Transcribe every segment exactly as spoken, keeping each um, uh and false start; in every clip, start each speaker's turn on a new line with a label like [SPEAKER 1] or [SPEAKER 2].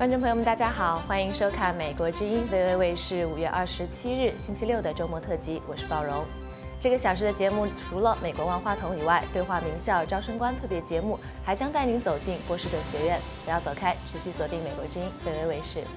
[SPEAKER 1] 观众朋友们，大家好，欢迎收看美国之音 V O A 卫视五月二十七日星期六的周末特辑，我是鲍荣。这个小时的节目除了美国万花筒以外，对话名校招生官特别节目还将带您走进波士顿学院。不要走开，持续锁定美国之音 V O A 卫视。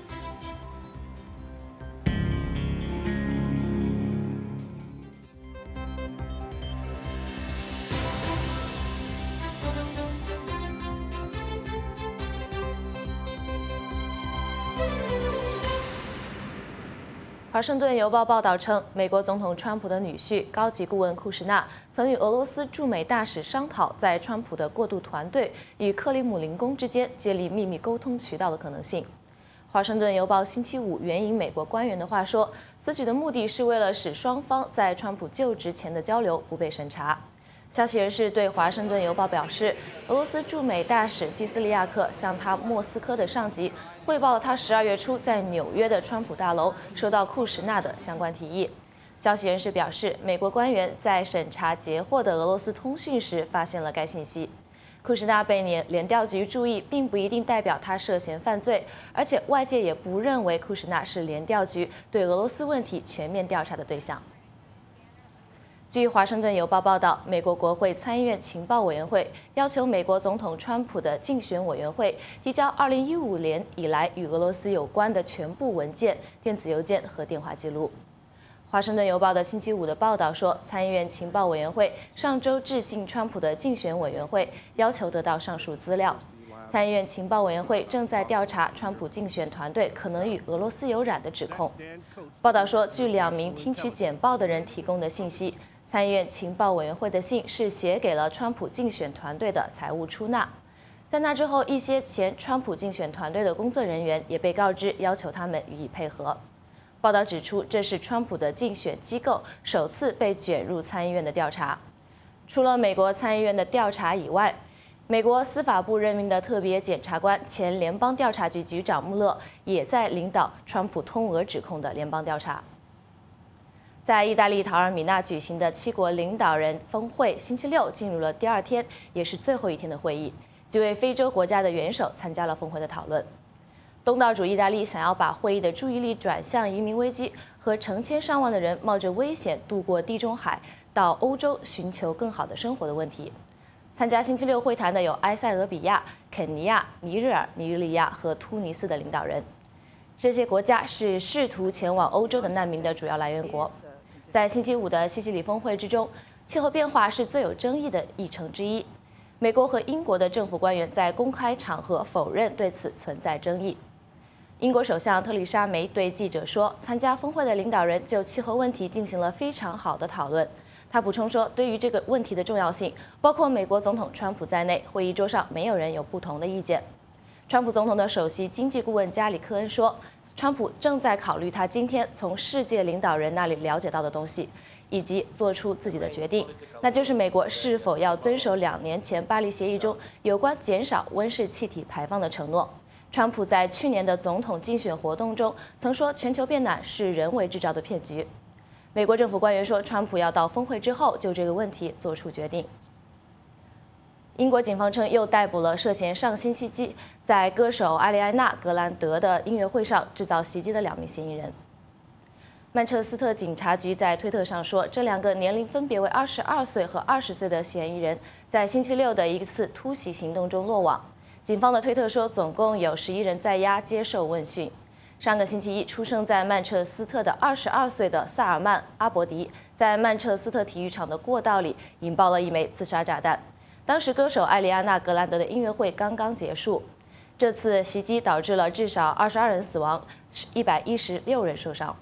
[SPEAKER 1] 华盛顿邮报报道称，美国总统川普的女婿、高级顾问库什纳曾与俄罗斯驻美大使商讨，在川普的过渡团队与克里姆林宫之间建立秘密沟通渠道的可能性。华盛顿邮报星期五援引美国官员的话说，此举的目的是为了使双方在川普就职前的交流不被审查。消息人士对华盛顿邮报表示，俄罗斯驻美大使基斯利亚克向他莫斯科的上级汇报了他十二月初在纽约的川普大楼收到库什纳的相关提议。消息人士表示，美国官员在审查截获的俄罗斯通讯时发现了该信息。库什纳被联联调局注意，并不一定代表他涉嫌犯罪，而且外界也不认为库什纳是联调局对俄罗斯问题全面调查的对象。据《华盛顿邮报》报道，美国国会参议院情报委员会要求美国总统川普的竞选委员会提交二零一五年以来与俄罗斯有关的全部文件、电子邮件和电话记录。《华盛顿邮报》的星期五的报道说，参议院情报委员会上周致信川普的竞选委员会，要求得到上述资料。参议院情报委员会正在调查川普竞选团队可能与俄罗斯有染的指控。报道说，据两名听取简报的人提供的信息，参议院情报委员会的信是写给了川普竞选团队的财务出纳。在那之后，一些前川普竞选团队的工作人员也被告知要求他们予以配合。报道指出，这是川普的竞选机构首次被卷入参议院的调查。除了美国参议院的调查以外，美国司法部任命的特别检察官、前联邦调查局局长穆勒也在领导川普通俄指控的联邦调查。在意大利陶尔米纳举行的七国领导人峰会，星期六进入了第二天，也是最后一天的会议。几位非洲国家的元首参加了峰会的讨论。东道主意大利想要把会议的注意力转向移民危机和成千上万的人冒着危险渡过地中海到欧洲寻求更好的生活的问题。参加星期六会谈的有埃塞俄比亚、肯尼亚、尼日尔、尼日利亚和突尼斯的领导人。这些国家是试图前往欧洲的难民的主要来源国。在星期五的西西里峰会之中，气候变化是最有争议的议程之一。美国和英国的政府官员在公开场合否认对此存在争议。英国首相特丽莎梅对记者说，参加峰会的领导人就气候问题进行了非常好的讨论。他补充说，对于这个问题的重要性，包括美国总统川普在内，会议桌上没有人有不同的意见。川普总统的首席经济顾问加里科恩说，川普正在考虑他今天从世界领导人那里了解到的东西，以及做出自己的决定，那就是美国是否要遵守两年前巴黎协议中有关减少温室气体排放的承诺。川普在去年的总统竞选活动中曾说，全球变暖是人为制造的骗局。美国政府官员说，川普要到峰会之后就这个问题做出决定。英国警方称，又逮捕了涉嫌上星期几在歌手艾莉安娜·格兰德的音乐会上制造袭击的两名嫌疑人。曼彻斯特警察局在推特上说，这两个年龄分别为二十二岁和二十岁的嫌疑人在星期六的一次突袭行动中落网。警方的推特说，总共有十一人在押接受问讯。上个星期一，出生在曼彻斯特的二十二岁的萨尔曼·阿伯迪在曼彻斯特体育场的过道里引爆了一枚自杀炸弹。当时，歌手艾莉安娜·格兰德的音乐会刚刚结束。这次袭击导致了至少二十二人死亡，一百一十六人受伤。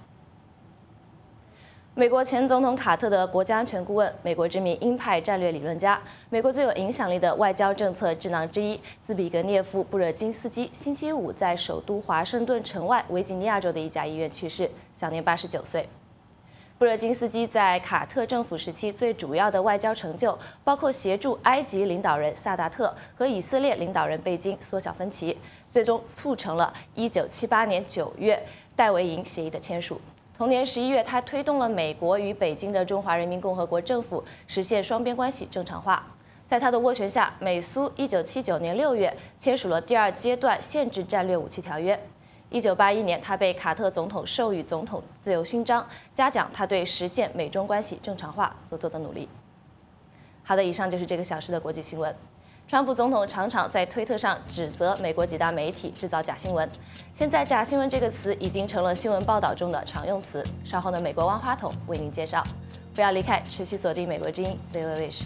[SPEAKER 1] 美国前总统卡特的国家安全顾问、美国知名鹰派战略理论家、美国最有影响力的外交政策智囊之一兹比格涅夫·布热津斯基，星期五在首都华盛顿城外维吉尼亚州的一家医院去世，享年八十九岁。布热津斯基在卡特政府时期最主要的外交成就，包括协助埃及领导人萨达特和以色列领导人贝京缩小分歧，最终促成了一九七八年九月戴维营协议的签署。同年十一月，他推动了美国与北京的中华人民共和国政府实现双边关系正常化。 在他的斡旋下，美苏一九七九年六月签署了第二阶段限制战略武器条约。一九八一年，他被卡特总统授予总统自由勋章，嘉奖他对实现美中关系正常化所做的努力。好的，以上就是这个小时的国际新闻。川普总统常常在推特上指责美国几大媒体制造假新闻，现在“假新闻”这个词已经成了新闻报道中的常用词。稍后呢，美国万花筒为您介绍。不要离开，持续锁定美国之音六六卫视。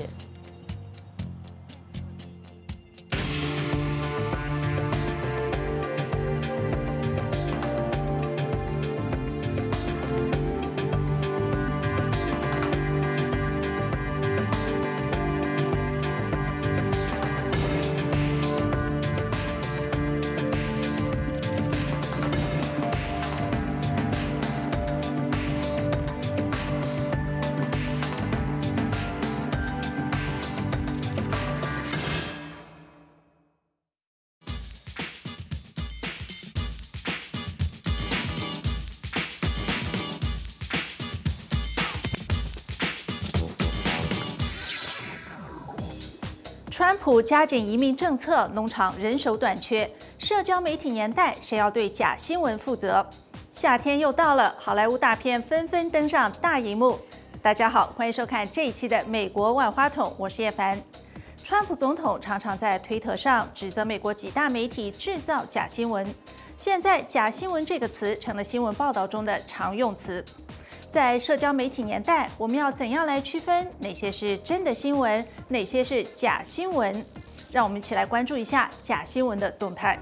[SPEAKER 2] 川普加紧移民政策，农场人手短缺，社交媒体年代，谁要对假新闻负责？夏天又到了，好莱坞大片纷纷登上大荧幕。大家好，欢迎收看这一期的美国万花筒，我是叶凡。川普总统常常在推特上指责美国几大媒体制造假新闻，现在“假新闻”这个词成了新闻报道中的常用词。在社交媒体年代，我们要怎样来区分哪些是真的新闻，哪些是假新闻？让我们一起来关注一下假新闻的动态。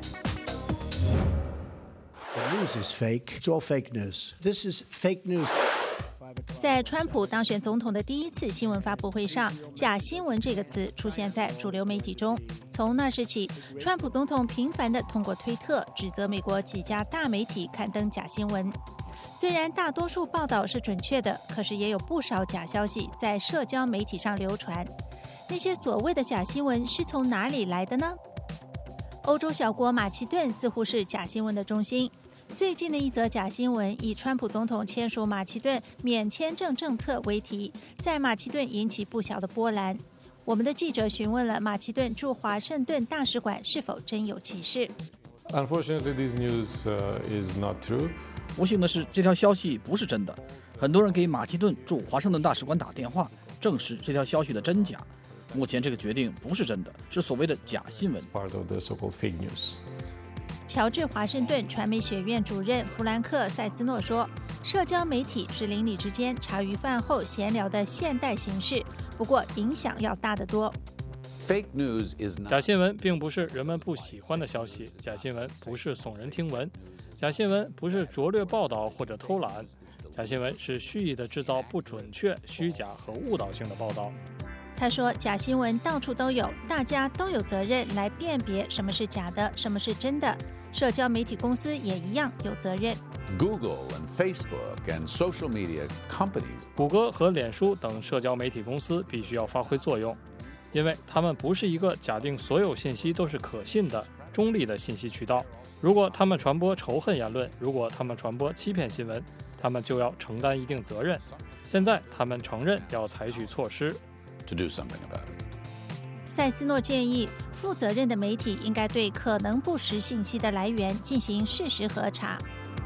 [SPEAKER 3] The news is fake. It's all fake news. This is fake news.
[SPEAKER 2] 在川普当选总统的第一次新闻发布会上，“假新闻”这个词出现在主流媒体中。从那时起，川普总统频繁地通过推特指责美国几家大媒体刊登假新闻。虽然大多数报道是准确的，可是也有不少假消息在社交媒体上流传。那些所谓的假新闻是从哪里来的呢？欧洲小国马其顿似乎是假新闻的中心。最近的一则假新闻以川普总统签署马其顿免签证政策为题，在马其顿引起不小的波澜。我们的记者询问了马其顿驻华盛顿大使馆是否真有其事。
[SPEAKER 4] Unfortunately, this news uh, is not true.
[SPEAKER 5] 不幸的是，这条消息不是真的。很多人给马其顿驻华盛顿大使馆打电话，证实这条消息的真假。目前这个决定不是真的，是所谓的假新闻。
[SPEAKER 4] Part of the so-called fake news.
[SPEAKER 2] 乔治华盛顿传媒学院主任弗兰克·塞斯诺说：“社交媒体是邻里之间茶余饭后闲聊的现代形式，不过影响要大得多。”
[SPEAKER 6] Fake news is not.
[SPEAKER 7] 假新闻并不是人们不喜欢的消息，假新闻不是耸人听闻，假新闻不是拙劣报道或者偷懒，假新闻是蓄意的制造不准确、虚假和误导性的报道。
[SPEAKER 2] 他说，假新闻到处都有，大家都有责任来辨别什么是假的，什么是真的。社交媒体公司也一样有责任。
[SPEAKER 6] Google and Facebook and social media companies.
[SPEAKER 7] 谷歌和脸书等社交媒体公司必须要发挥作用，因为他们不是一个假定所有信息都是可信的、中立的信息渠道。如果他们传播仇恨言论，如果他们传播欺骗新闻，他们就要承担一定责任。现在他们承认要采取措施。
[SPEAKER 6] To do something about it.
[SPEAKER 2] 塞斯诺建议，负责任的媒体应该对可能不实信息的来源进行事实核查。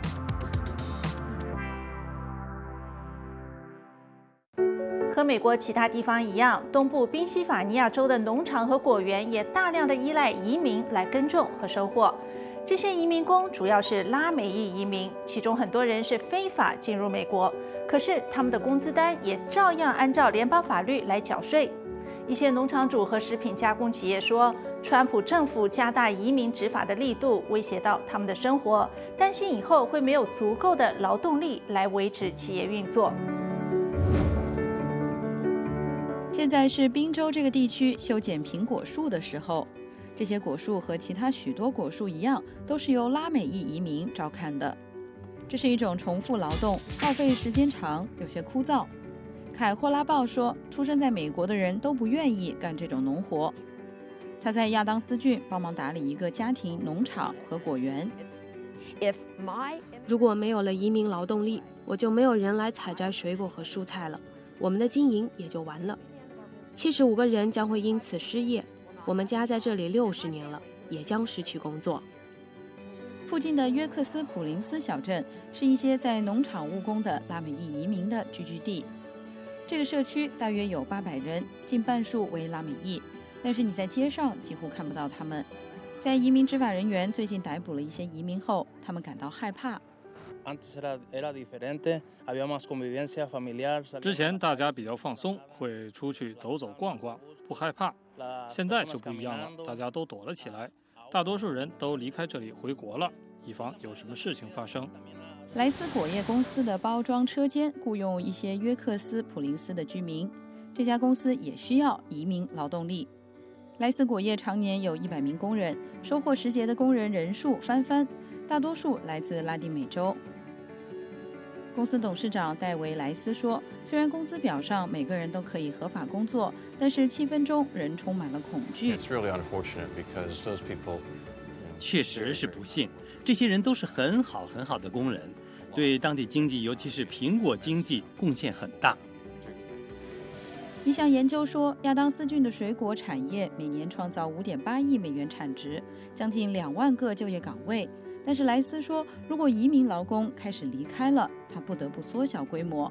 [SPEAKER 2] 和美国其他地方一样，东部宾夕法尼亚州的农场和果园也大量的依赖移民来耕种和收获。这些移民工主要是拉美裔移民，其中很多人是非法进入美国，可是他们的工资单也照样按照联邦法律来缴税。一些农场主和食品加工企业说，川普政府加大移民执法的力度，威胁到他们的生活，担心以后会没有足够的劳动力来维持企业运作。
[SPEAKER 8] 现在是宾州这个地区修剪苹果树的时候，这些果树和其他许多果树一样，都是由拉美裔移民照看的。这是一种重复劳动，耗费时间长，有些枯燥。凯霍拉报说，出生在美国的人都不愿意干这种农活。他在亚当斯郡帮忙打理一个家庭农场和果园。
[SPEAKER 9] 如果没有了移民劳动力，我就没有人来采摘水果和蔬菜了，我们的经营也就完了。 七十五个人将会因此失业。我们家在这里六十年了，也将失去工作。
[SPEAKER 8] 附近的约克斯普林斯小镇是一些在农场务工的拉美裔移民的聚居地。这个社区大约有八百人，近半数为拉美裔，但是你在街上几乎看不到他们。在移民执法人员最近逮捕了一些移民后，他们感到害怕。
[SPEAKER 7] 之前大家比较放松，会出去走走逛逛，不害怕。现在就不一样了，大家都躲了起来，大多数人都离开这里回国了，以防有什么事情发生。
[SPEAKER 8] 莱斯果业公司的包装车间雇佣一些约克斯普林斯的居民，这家公司也需要移民劳动力。莱斯果业常年有一百名工人，收获时节的工人人数翻番，大多数来自拉丁美洲。公司董事长戴维·莱斯说，虽然工资表上每个人都可以合法工作，但是气氛中仍充满了恐惧。
[SPEAKER 10] 确实是不幸，这些人都是很好很好的工人，对当地经济，尤其是苹果经济贡献很大。
[SPEAKER 8] 一项研究说，亚当斯郡的水果产业每年创造 五点八亿美元产值，将近两万个就业岗位。但是莱斯说，如果移民劳工开始离开了，他不得不缩小规模。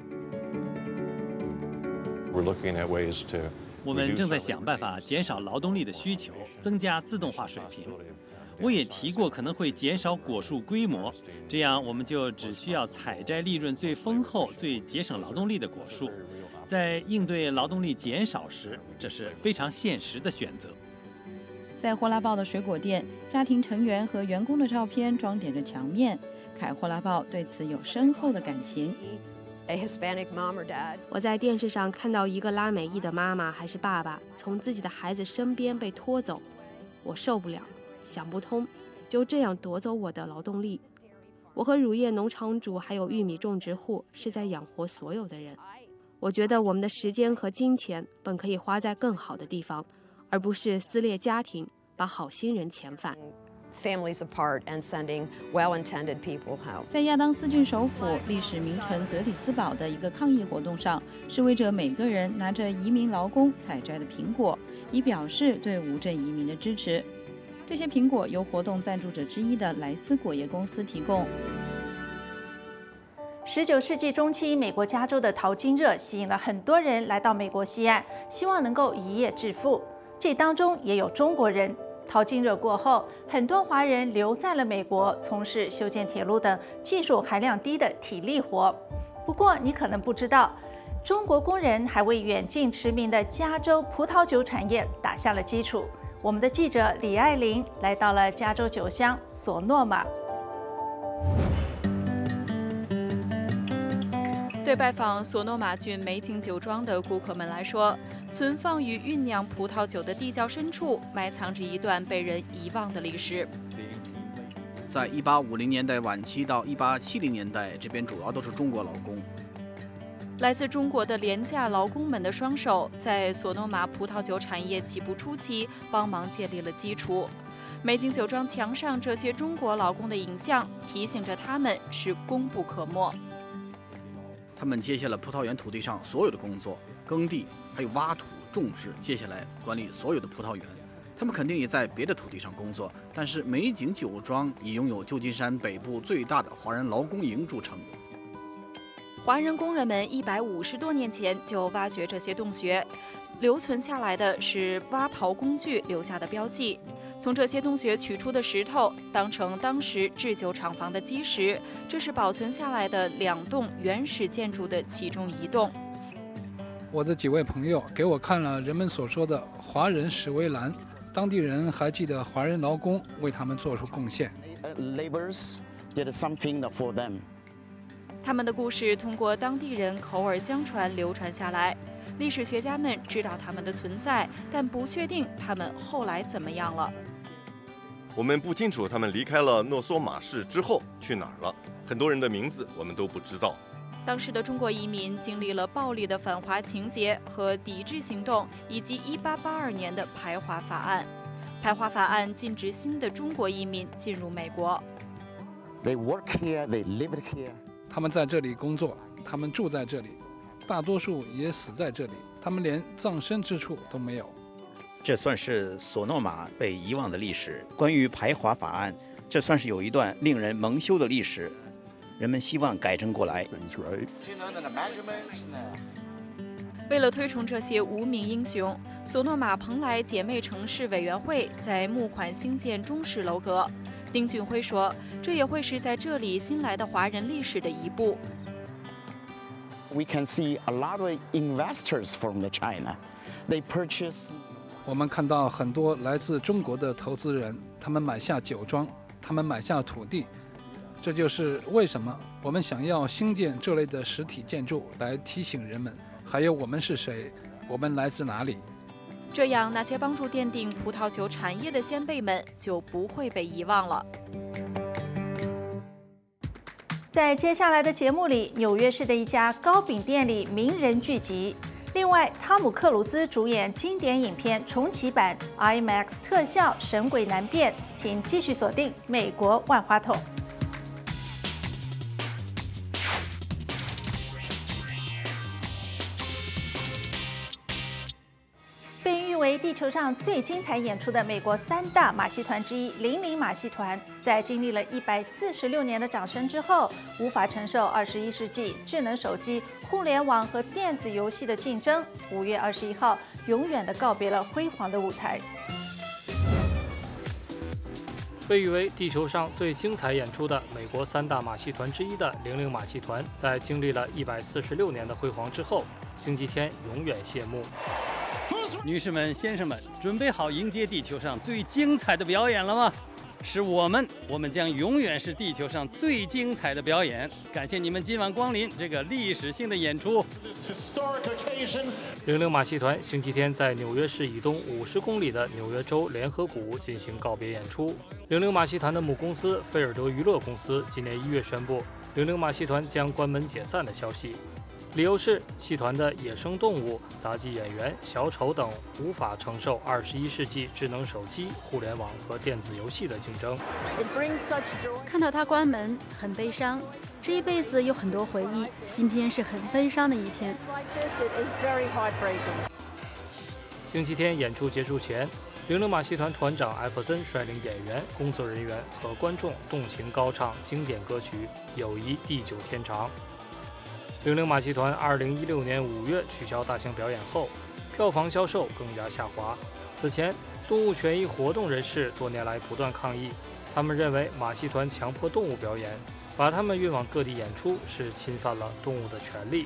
[SPEAKER 10] 我们正在想办法减少劳动力的需求，增加自动化水平。我也提过可能会减少果树规模，这样我们就只需要采摘利润最丰厚、最节省劳动力的果树。在应对劳动力减少时，这是非常现实的选择。
[SPEAKER 8] 在霍拉豹的水果店，家庭成员和员工的照片装点着墙面。凯霍拉豹对此有深厚的感情。
[SPEAKER 9] 我在电视上看到一个拉美裔的妈妈还是爸爸从自己的孩子身边被拖走，我受不了，想不通，就这样夺走我的劳动力。我和乳业农场主还有玉米种植户是在养活所有的人。我觉得我们的时间和金钱本可以花在更好的地方，而不是撕裂家庭，把好心人遣返。
[SPEAKER 8] 在亚当斯郡首府历史名城格里斯堡的一个抗议活动上，示威者每个人拿着移民劳工采摘的苹果，以表示对无证移民的支持。这些苹果由活动赞助者之一的莱斯果业公司提供。
[SPEAKER 2] 十九世纪中期，美国加州的淘金热吸引了很多人来到美国西岸，希望能够一夜致富。这当中也有中国人。淘金热过后，很多华人留在了美国，从事修建铁路等技术含量低的体力活。不过，你可能不知道，中国工人还为远近驰名的加州葡萄酒产业打下了基础。我们的记者李爱玲来到了加州酒乡索诺玛。
[SPEAKER 11] 对拜访索诺玛郡美景酒庄的顾客们来说，存放与酝酿葡萄酒的地窖深处埋藏着一段被人遗忘的历史。
[SPEAKER 5] 在一八五零年代晚期到一八七零年代，这边主要都是中国劳工。
[SPEAKER 11] 来自中国的廉价劳工们的双手，在索诺玛葡萄酒产业起步初期帮忙建立了基础。美景酒庄墙上这些中国劳工的影像，提醒着他们是功不可没。
[SPEAKER 5] 他们接下了葡萄园土地上所有的工作，耕地，还有挖土、种植，接下来管理所有的葡萄园。他们肯定也在别的土地上工作，但是美景酒庄已拥有旧金山北部最大的华人劳工营著称。
[SPEAKER 11] 华人工人们一百五十多年前就挖掘这些洞穴，留存下来的是挖刨工具留下的标记。从这些洞穴取出的石头当成当时制酒厂房的基石，这是保存下来的两栋原始建筑的其中一栋。
[SPEAKER 12] 我的几位朋友给我看了人们所说的华人石围栏，当地人还记得华人劳工为他们做出贡献。
[SPEAKER 11] 他们的故事通过当地人口耳相传流传下来。历史学家们知道他们的存在，但不确定他们后来怎么样了。
[SPEAKER 13] 我们不清楚他们离开了诺索马市之后去哪儿了，很多人的名字我们都不知道。
[SPEAKER 11] 当时的中国移民经历了暴力的反华情节和抵制行动，以及一八八二年的排华法案。排华法案禁止新的中国移民进入美国。
[SPEAKER 12] 他们在这里工作，他们住在这里， 大多数也死在这里，他们连葬身之处都没有。
[SPEAKER 14] 这算是索诺玛被遗忘的历史。关于排华法案，这算是有一段令人蒙羞的历史，人们希望改正过来。
[SPEAKER 11] 为了推崇这些无名英雄，索诺玛蓬莱姐妹城市委员会在募款兴建中式楼阁。丁俊晖说，这也会是在这里新来的华人历史的一步。
[SPEAKER 15] We can see a lot of investors from the China. They purchase.
[SPEAKER 12] 我们看到很多来自中国的投资人，他们买下酒庄，他们买下土地。这就是为什么我们想要兴建这类的实体建筑，来提醒人们，还有我们是谁，我们来自哪里。
[SPEAKER 11] 这样，那些帮助奠定葡萄酒产业的先辈们就不会被遗忘了。
[SPEAKER 2] 在接下来的节目里，纽约市的一家糕饼店里名人聚集。另外，汤姆·克鲁斯主演经典影片重启版 IMAX 特效《神鬼难辨》，请继续锁定美国万花筒。被誉为地球上最精彩演出的美国三大马戏团之一零零马戏团，在经历了一百四十六年的掌声之后，无法承受二十一世纪智能手机、互联网和电子游戏的竞争，五月二十一号永远的告别了辉煌的舞台。
[SPEAKER 7] 被誉为地球上最精彩演出的美国三大马戏团之一的零零马戏团，在经历了一百四十六年的辉煌之后，星期天永远谢幕。
[SPEAKER 10] 女士们、先生们，准备好迎接地球上最精彩的表演了吗？是我们，我们将永远是地球上最精彩的表演。感谢你们今晚光临这个历史性的演出。
[SPEAKER 7] 零零马戏团星期天在纽约市以东五十公里的纽约州联合谷进行告别演出。零零马戏团的母公司菲尔德娱乐公司今年一月宣布，零零马戏团将关门解散的消息。理由是戏团的野生动物、杂技演员、小丑等无法承受二十一世纪智能手机、互联网和电子游戏的竞争。
[SPEAKER 16] 看到它关门，很悲伤。这一辈子有很多回忆，今天是很悲伤的一天。
[SPEAKER 7] 星期天演出结束前，零零马戏团团长艾弗森率领演员、工作人员和观众动情高唱经典歌曲《友谊地久天长》。零零马戏团二零一六年五月取消大型表演后，票房销售更加下滑。此前，动物权益活动人士多年来不断抗议，他们认为马戏团强迫动物表演，把他们运往各地演出是侵犯了动物的权利。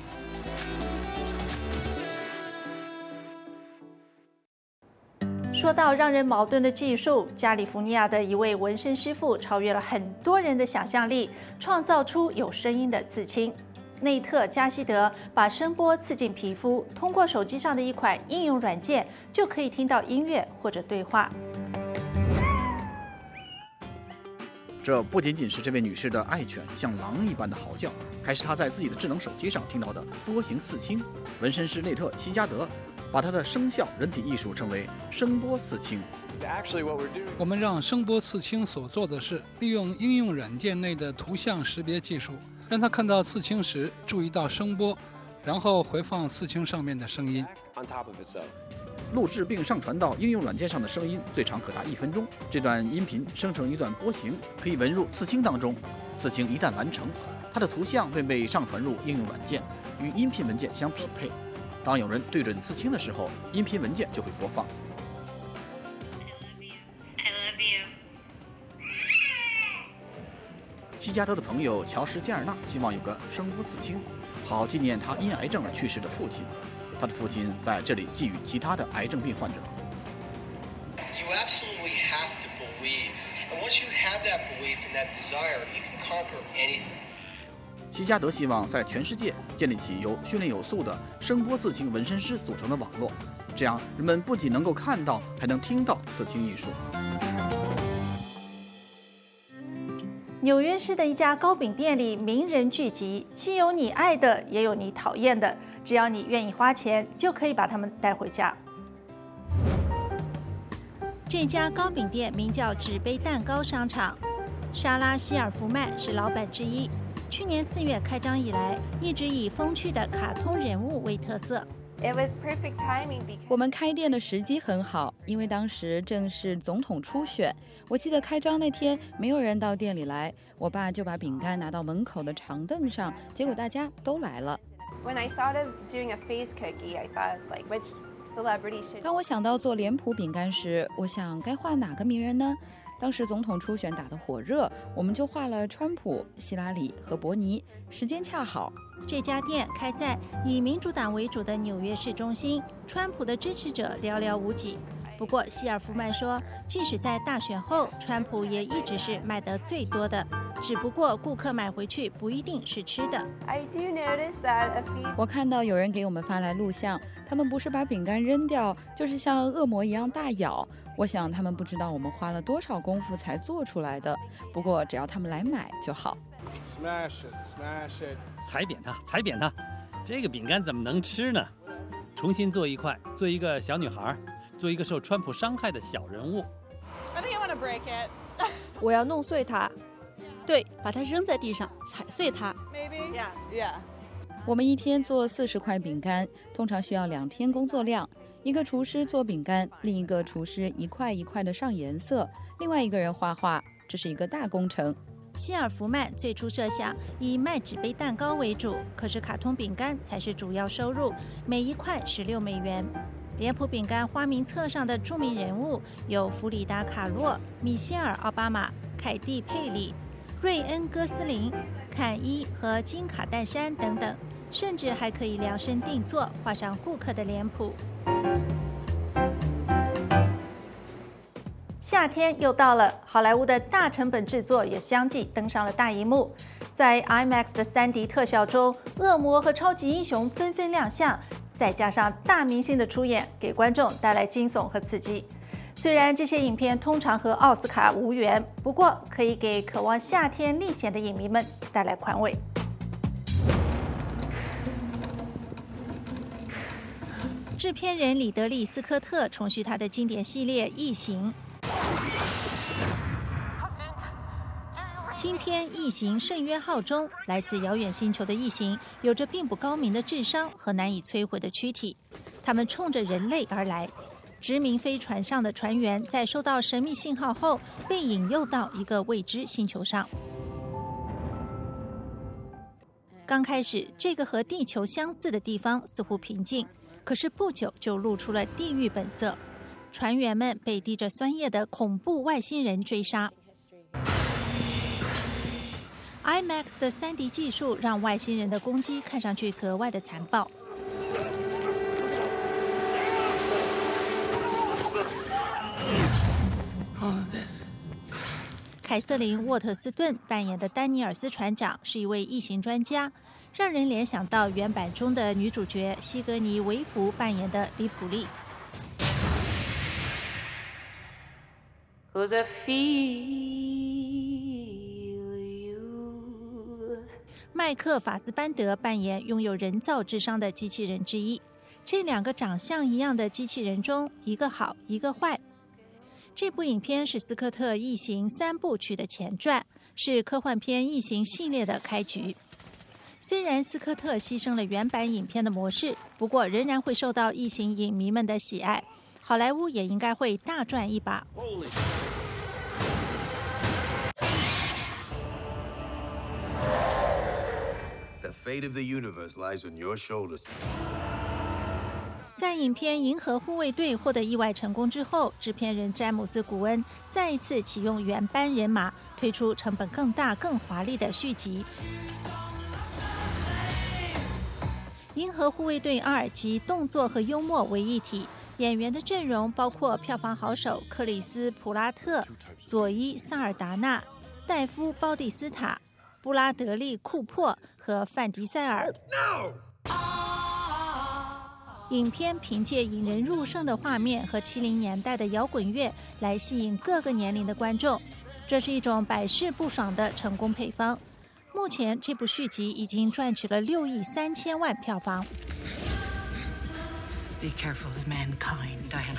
[SPEAKER 2] 说到让人矛盾的技术，加利福尼亚的一位纹身师傅超越了很多人的想象力，创造出有声音的刺青。内特·加西德把声波刺进皮肤，通过手机上的一款应用软件，就可以听到音乐或者对话。
[SPEAKER 5] 这不仅仅是这位女士的爱犬像狼一般的嚎叫，还是她在自己的智能手机上听到的波形刺青。纹身师内特·西加德把他的声效人体艺术称为声波刺青。
[SPEAKER 12] 我们让声波刺青所做的是利用应用软件内的图像识别技术，让他看到刺青时注意到声波，然后回放刺青上面的声音。
[SPEAKER 5] 录制并上传到应用软件上的声音最长可达一分钟。这段音频生成一段波形，可以纹入刺青当中。刺青一旦完成，它的图像会被上传入应用软件，与音频文件相匹配。当有人对准刺青的时候，音频文件就会播放。西加德的朋友乔什·加尔纳希望有个声波刺青，好纪念他因癌症而去世的父亲。他的父亲在这里寄予其他的癌症病患者。
[SPEAKER 17] You absolutely have to believe, and once you have that belief and that desire, you can conquer anything.
[SPEAKER 5] 西加德希望在全世界建立起由训练有素的声波刺青纹身师组成的网络，这样人们不仅能够看到，还能听到刺青艺术。
[SPEAKER 2] 纽约市的一家糕饼店里名人聚集，既有你爱的，也有你讨厌的，只要你愿意花钱，就可以把他们带回家。 这家糕饼店名叫纸杯蛋糕商场，莎拉·希尔弗曼是老板之一。 去年四月开张以来，一直以风趣的卡通人物为特色。
[SPEAKER 18] It was perfect timing because
[SPEAKER 8] 我们开店的时机很好，因为当时正是总统初选。我记得开张那天没有人到店里来，我爸就把饼干拿到门口的长凳上，结果大家都来了。
[SPEAKER 18] when I thought of doing a face cookie, I thought like which celebrity should.
[SPEAKER 8] 当我想到做脸谱饼干时，我想该画哪个名人呢？当时总统初选打得火热，我们就画了川普、希拉里和伯尼，时间恰好。
[SPEAKER 2] 这家店开在以民主党为主的纽约市中心，川普的支持者寥寥无几。不过希尔夫曼说，即使在大选后，川普也一直是卖得最多的，只不过顾客买回去不一定是吃的。
[SPEAKER 18] I do notice that a few.
[SPEAKER 8] 我看到有人给我们发来录像，他们不是把饼干扔掉，就是像恶魔一样大咬。我想他们不知道我们花了多少功夫才做出来的，不过只要他们来买就好。
[SPEAKER 19] Smash it, smash it.
[SPEAKER 10] 踩扁它，踩扁它！这个饼干怎么能吃呢？重新做一块，做一个小女孩，做一个受川普伤害的小人物。
[SPEAKER 20] I think I want to break it.
[SPEAKER 9] 我要弄碎它。
[SPEAKER 16] 对，把它扔在地上，踩碎它。
[SPEAKER 20] Maybe. Yeah. Yeah.
[SPEAKER 8] 我们一天做四十块饼干，通常需要两天工作量。一个厨师做饼干，另一个厨师一块一块的上颜色，另外一个人画画，这是一个大工程。
[SPEAKER 2] 希尔弗曼最初设想以卖纸杯蛋糕为主，可是卡通饼干才是主要收入，每一块十六美元。脸谱饼干花名册上的著名人物有弗里达·卡洛、米歇尔·奥巴马、凯蒂·佩里、瑞恩·戈斯林、坎伊和金·卡戴珊等等，甚至还可以量身定做，画上顾客的脸谱。夏天又到了，好莱坞的大成本制作也相继登上了大荧幕。在 IMAX 的 三 D 特效中，恶魔和超级英雄纷纷亮相，再加上大明星的出演，给观众带来惊悚和刺激。虽然这些影片通常和奥斯卡无缘，不过可以给渴望夏天历险的影迷们带来宽慰。制片人里德利·斯科特重续他的经典系列《异形》。新片《异形：圣约号》中，来自遥远星球的异形有着并不高明的智商和难以摧毁的躯体，他们冲着人类而来。殖民飞船上的船员在收到神秘信号后，被引诱到一个未知星球上。刚开始，这个和地球相似的地方似乎平静，可是不久就露出了地狱本色。船员们被滴着酸液的恐怖外星人追杀。IMAX 的 三 D 技术让外星人的攻击看上去格外的残暴。凯瑟琳·沃特斯顿扮演的丹尼尔斯船长是一位异形专家，让人联想到原版中的女主角西格尼·维弗扮演的李普利。麦克·法斯班德扮演拥有人造智商的机器人之一。这两个长相一样的机器人中，一个好，一个坏。这部影片是斯科特《异形》三部曲的前传，是科幻片《异形》系列的开局。虽然斯科特牺牲了原版影片的模式，不过仍然会受到异形影迷们的喜爱。好莱坞也应该会大赚一把。
[SPEAKER 21] The fate of the universe lies on your shoulders.
[SPEAKER 2] 在影片《银河护卫队》获得意外成功之后，制片人詹姆斯·古恩再一次启用原班人马，推出成本更大、更华丽的续集。《银河护卫队二》集动作和幽默为一体，演员的阵容包括票房好手克里斯·普拉特、佐伊·萨尔达纳、戴夫·鲍蒂斯塔、布拉德利·库珀和范迪塞尔。影片凭借引人入胜的画面和七零年代的摇滚乐来吸引各个年龄的观众，这是一种百试不爽的成功配方。目前这部续集已经赚取了六亿三千万票房。
[SPEAKER 22] Be careful of mankind, Diana.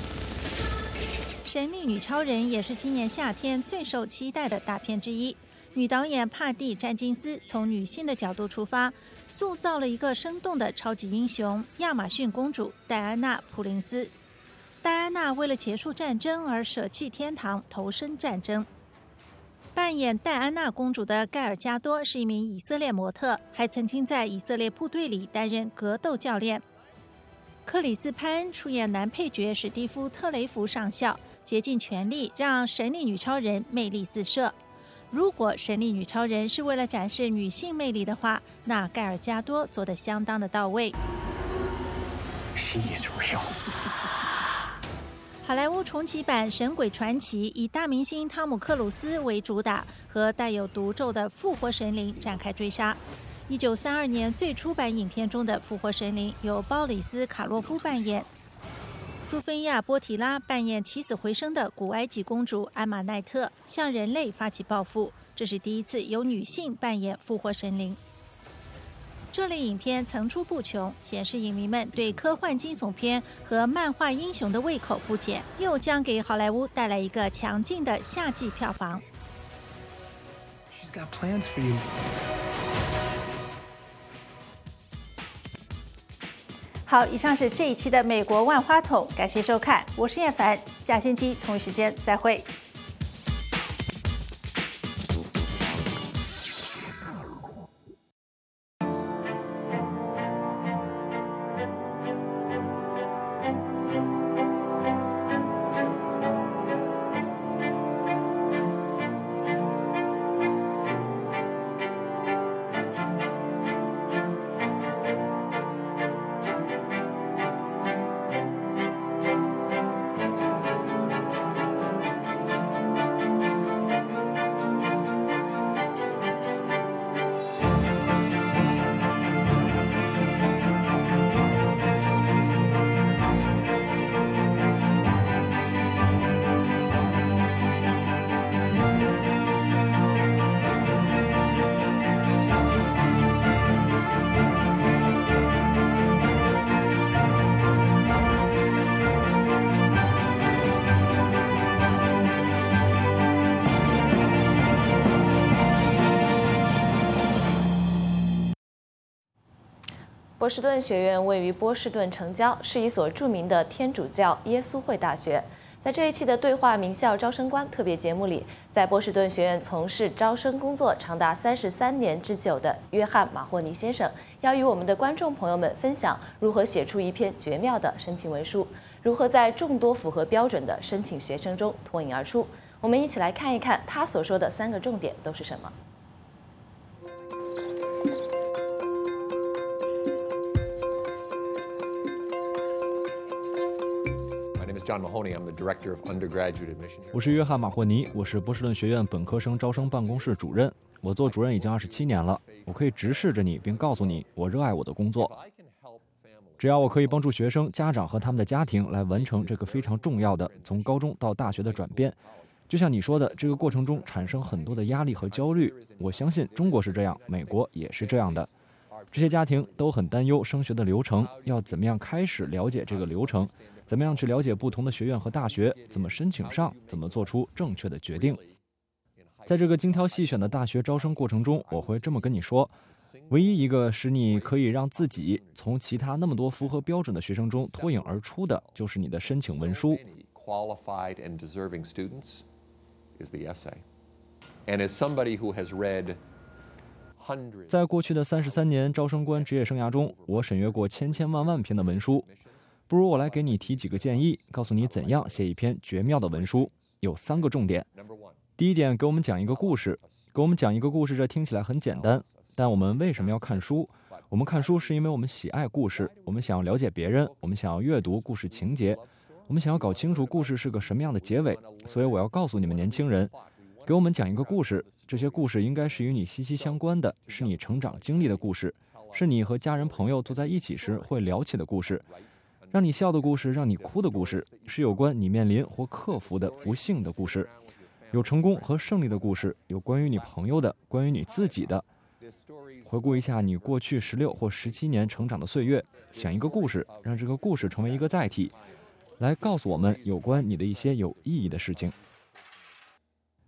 [SPEAKER 2] 神力女超人也是今年夏天最受期待的大片之一。 女导演帕蒂·詹金斯从女性的角度出发，塑造了一个生动的超级英雄——亚马逊公主戴安娜·普林斯。戴安娜为了结束战争而舍弃天堂，投身战争。扮演戴安娜公主的盖尔加多是一名以色列模特，还曾经在以色列部队里担任格斗教练。克里斯·潘恩出演男配角史蒂夫·特雷弗上校，竭尽全力让神力女超人魅力四射。如果神力女超人是为了展示女性魅力的话，那盖尔加多做得相当的到位。
[SPEAKER 22] She is real.
[SPEAKER 2] 好莱坞重启版《神鬼传奇》以大明星汤姆·克鲁斯为主打，和带有毒咒的复活神灵展开追杀。一九三二年最初版影片中的复活神灵由鲍里斯·卡洛夫扮演，苏菲亚·波提拉扮演起死回生的古埃及公主安玛奈特，向人类发起报复。这是第一次有女性扮演复活神灵。这类影片层出不穷，显示影迷们对科幻惊悚片和漫画英雄的胃口不减，又将给好莱坞带来一个强劲的夏季票房。
[SPEAKER 22] She's got plans for you.
[SPEAKER 2] 好，以上是这一期的美国万花筒，感谢收看，我是叶凡，下星期同一时间再会。
[SPEAKER 1] 波士顿学院位于波士顿城郊，是一所著名的天主教耶稣会大学。在这一期的对话名校招生官特别节目里，在波士顿学院从事招生工作长达三十三年之久的约翰·马霍尼先生，要与我们的观众朋友们分享如何写出一篇绝妙的申请文书，如何在众多符合标准的申请学生中脱颖而出。我们一起来看一看他所说的三个重点都是什么。
[SPEAKER 3] 我是约翰·马霍尼，我是波士顿学院本科生招生办公室主任。我做主任已经二十七年了，我可以直视着你，并告诉你，我热爱我的工作。只要我可以帮助学生、家长和他们的家庭来完成这个非常重要的从高中到大学的转变，就像你说的，这个过程中产生很多的压力和焦虑。我相信中国是这样，美国也是这样的。这些家庭都很担忧升学的流程，要怎么样开始了解这个流程。怎么样去了解不同的学院和大学？怎么申请上？怎么做出正确的决定？在这个精挑细选的大学招生过程中，我会这么跟你说：唯一一个使你可以让自己从其他那么多符合标准的学生中脱颖而出的，就是你的申请文书。在过去的三十三年招生官职业生涯中，我审阅过千千万万篇的文书。不如我来给你提几个建议，告诉你怎样写一篇绝妙的文书。有三个重点。第一点，给我们讲一个故事。给我们讲一个故事，这听起来很简单，但我们为什么要看书？我们看书是因为我们喜爱故事，我们想要了解别人，我们想要阅读故事情节，我们想要搞清楚故事是个什么样的结尾。所以我要告诉你们年轻人，给我们讲一个故事，这些故事应该是与你息息相关的，是你成长经历的故事，是你和家人朋友坐在一起时会聊起的故事。让你笑的故事，让你哭的故事，是有关你面临或克服的不幸的故事，有成功和胜利的故事，有关于你朋友的，关于你自己的。回顾一下你过去十六或十七年成长的岁月，想一个故事，让这个故事成为一个载体，来告诉我们有关你的一些有意义的事情。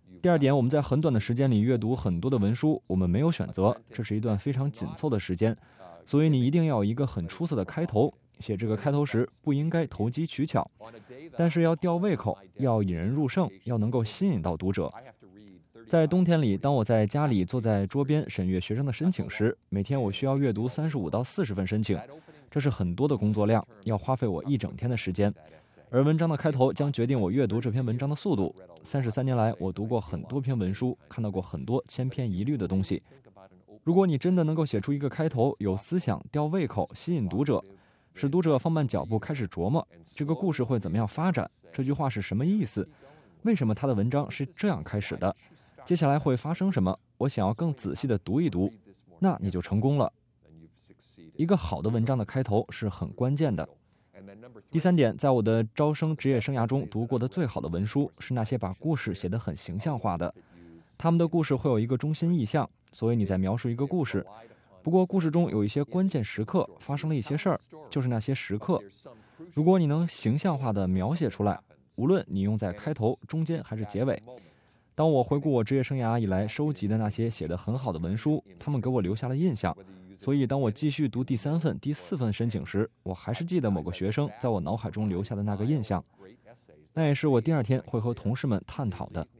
[SPEAKER 3] 第二点，我们在很短的时间里阅读很多的文书，我们没有选择，这是一段非常紧凑的时间，所以你一定要有一个很出色的开头。写这个开头时不应该投机取巧，但是要吊胃口，要引人入胜，要能够吸引到读者。在冬天里，当我在家里坐在桌边审阅学生的申请时，每天我需要阅读三十五到四十份申请，这是很多的工作量，要花费我一整天的时间。而文章的开头将决定我阅读这篇文章的速度。三十三年来，我读过很多篇文书，看到过很多千篇一律的东西。如果你真的能够写出一个开头，有思想、吊胃口、吸引读者，使读者放慢脚步，开始琢磨这个故事会怎么样发展，这句话是什么意思，为什么他的文章是这样开始的，接下来会发生什么，我想要更仔细地读一读，那你就成功了。一个好的文章的开头是很关键的。第三点，在我的招生职业生涯中读过的最好的文书是那些把故事写得很形象化的，他们的故事会有一个中心意象，所以你在描述一个故事，不过故事中有一些关键时刻发生了一些事儿，就是那些时刻，如果你能形象化地描写出来，无论你用在开头、中间还是结尾。当我回顾我职业生涯以来收集的那些写得很好的文书，他们给我留下了印象，所以当我继续读第三份、第四份申请时，我还是记得某个学生在我脑海中留下的那个印象，那也是我第二天会和同事们探讨的。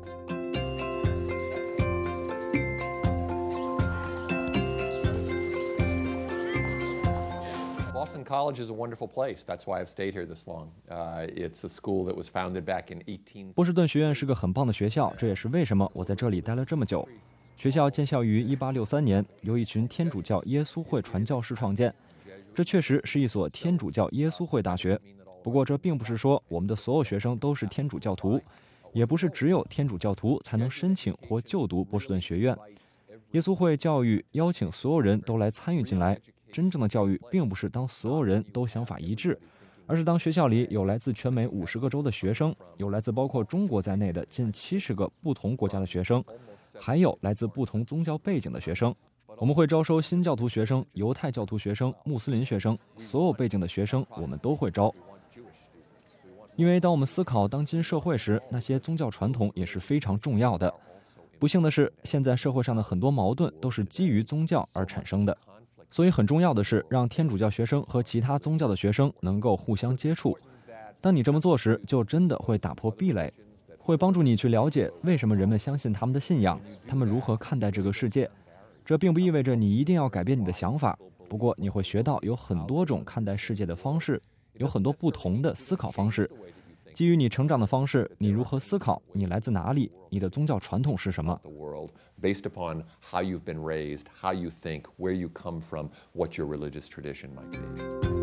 [SPEAKER 4] Boston College is a wonderful place. That's why I've stayed here this long. Uh, it's a school that was founded back in eighteen.
[SPEAKER 3] 波士顿学院是个很棒的学校，这也是为什么我在这里待了这么久。学校建校于一八六三年，由一群天主教耶稣会传教士创建。这确实是一所天主教耶稣会大学。不过，这并不是说我们的所有学生都是天主教徒，也不是只有天主教徒才能申请或就读波士顿学院。耶稣会教育邀请所有人都来参与进来。真正的教育并不是当所有人都想法一致，而是当学校里有来自全美五十个州的学生，有来自包括中国在内的近七十个不同国家的学生，还有来自不同宗教背景的学生。我们会招收新教徒学生、犹太教徒学生、穆斯林学生，所有背景的学生我们都会招。因为当我们思考当今社会时，那些宗教传统也是非常重要的。不幸的是，现在社会上的很多矛盾都是基于宗教而产生的。所以很重要的是让天主教学生和其他宗教的学生能够互相接触。当你这么做时，就真的会打破壁垒，会帮助你去了解为什么人们相信他们的信仰，他们如何看待这个世界。这并不意味着你一定要改变你的想法，不过你会学到有很多种看待世界的方式，有很多不同的思考方式。基于你成长的方式，你如何思考，你来自哪里，你的宗教传统是什么。
[SPEAKER 4] Based upon how you've been raised, how you think, where you come from, what your religious tradition might be.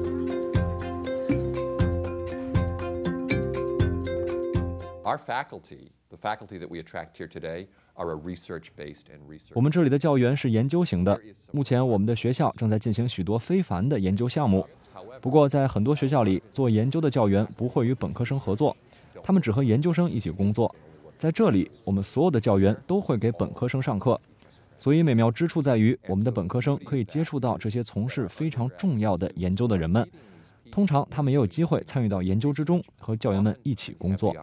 [SPEAKER 4] Our faculty, the faculty that we attract here today, are a research-based and research.
[SPEAKER 3] 我们这里的教员是研究型的，目前我们的学校正在进行许多非凡的研究项目。不过，在很多学校里，做研究的教员不会与本科生合作，他们只和研究生一起工作。在这里，我们所有的教员都会给本科生上课，所以美妙之处在于，我们的本科生可以接触到这些从事非常重要的研究的人们。通常，他们也有机会参与到研究之中，和教员们一起工作。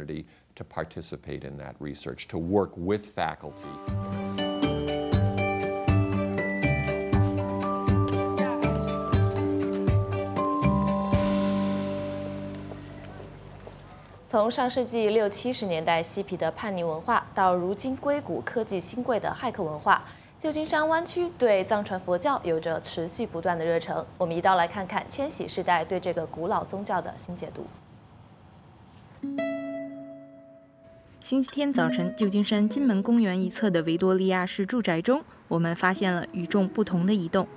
[SPEAKER 1] 从上世纪六七十年代嬉皮的叛逆文化，到如今硅谷科技新贵的骇客文化，旧金山湾区对藏传佛教有着持续不断的热忱。我们一道来看看千禧世代对这个古老宗教的新解读。
[SPEAKER 6] 星期天早晨，旧金山金门公园一侧的维多利亚式住宅中，我们发现了与众不同的移动。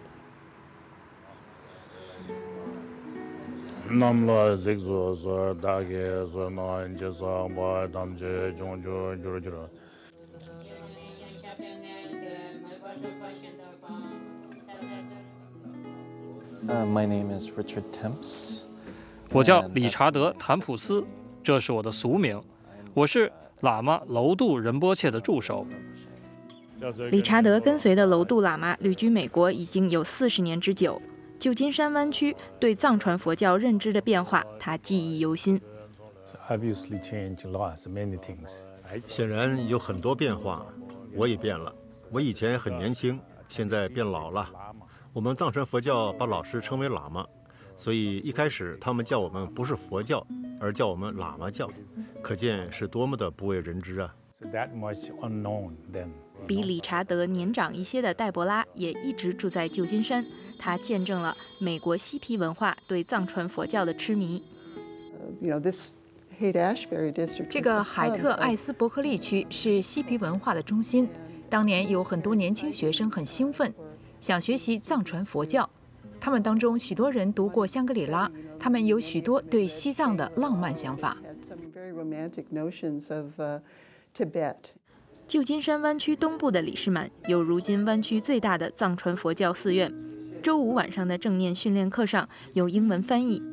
[SPEAKER 23] Uh, my name is Richard Temps.
[SPEAKER 7] 我叫理查德·坦普斯，这是我的俗名。我是喇嘛楼杜仁波切的助手。
[SPEAKER 6] 理查德跟随的楼杜喇嘛旅居美国已经有四十年之久。旧金山湾区对藏传佛教认知的变化，他记忆犹新。
[SPEAKER 24] Obviously changed lots, many things.
[SPEAKER 13] 显然有很多变化，我也变了。我以前很年轻，现在变老了。我们藏传佛教把老师称为喇嘛，所以一开始他们叫我们不是佛教，而叫我们喇嘛教，可见是多么的不为人知啊！
[SPEAKER 6] 比理查德年长一些的黛博拉也一直住在旧金山，她见证了美国嬉皮文化对藏传佛教的痴迷。
[SPEAKER 14] 这个海特艾斯伯克利区是嬉皮文化的中心，当年有很多年轻学生很兴奋，想学习藏传佛教。他们当中许多人读过香格里拉，他们有许多对西藏的浪漫想法。
[SPEAKER 6] 旧金山湾区东部的里士满有如今湾区最大的藏传佛教寺院。周五晚上的正念训练课上有英文翻译。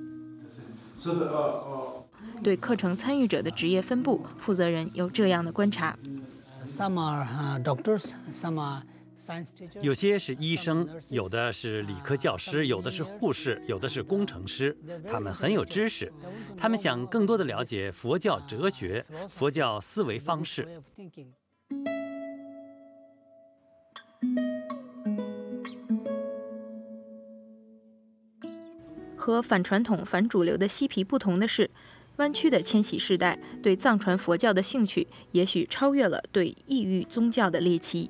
[SPEAKER 6] 对课程参与者的职业分布，负责人有这样的观察：
[SPEAKER 10] 有些是医生，有的是理科教师，有的是护士，有的是工程师。他们很有知识，他们想更多的了解佛教哲学、佛教思维方式。
[SPEAKER 6] 和反传统、反主流的嬉皮不同的是，湾区的千禧世代对藏传佛教的兴趣也许超越了对异域宗教的猎奇。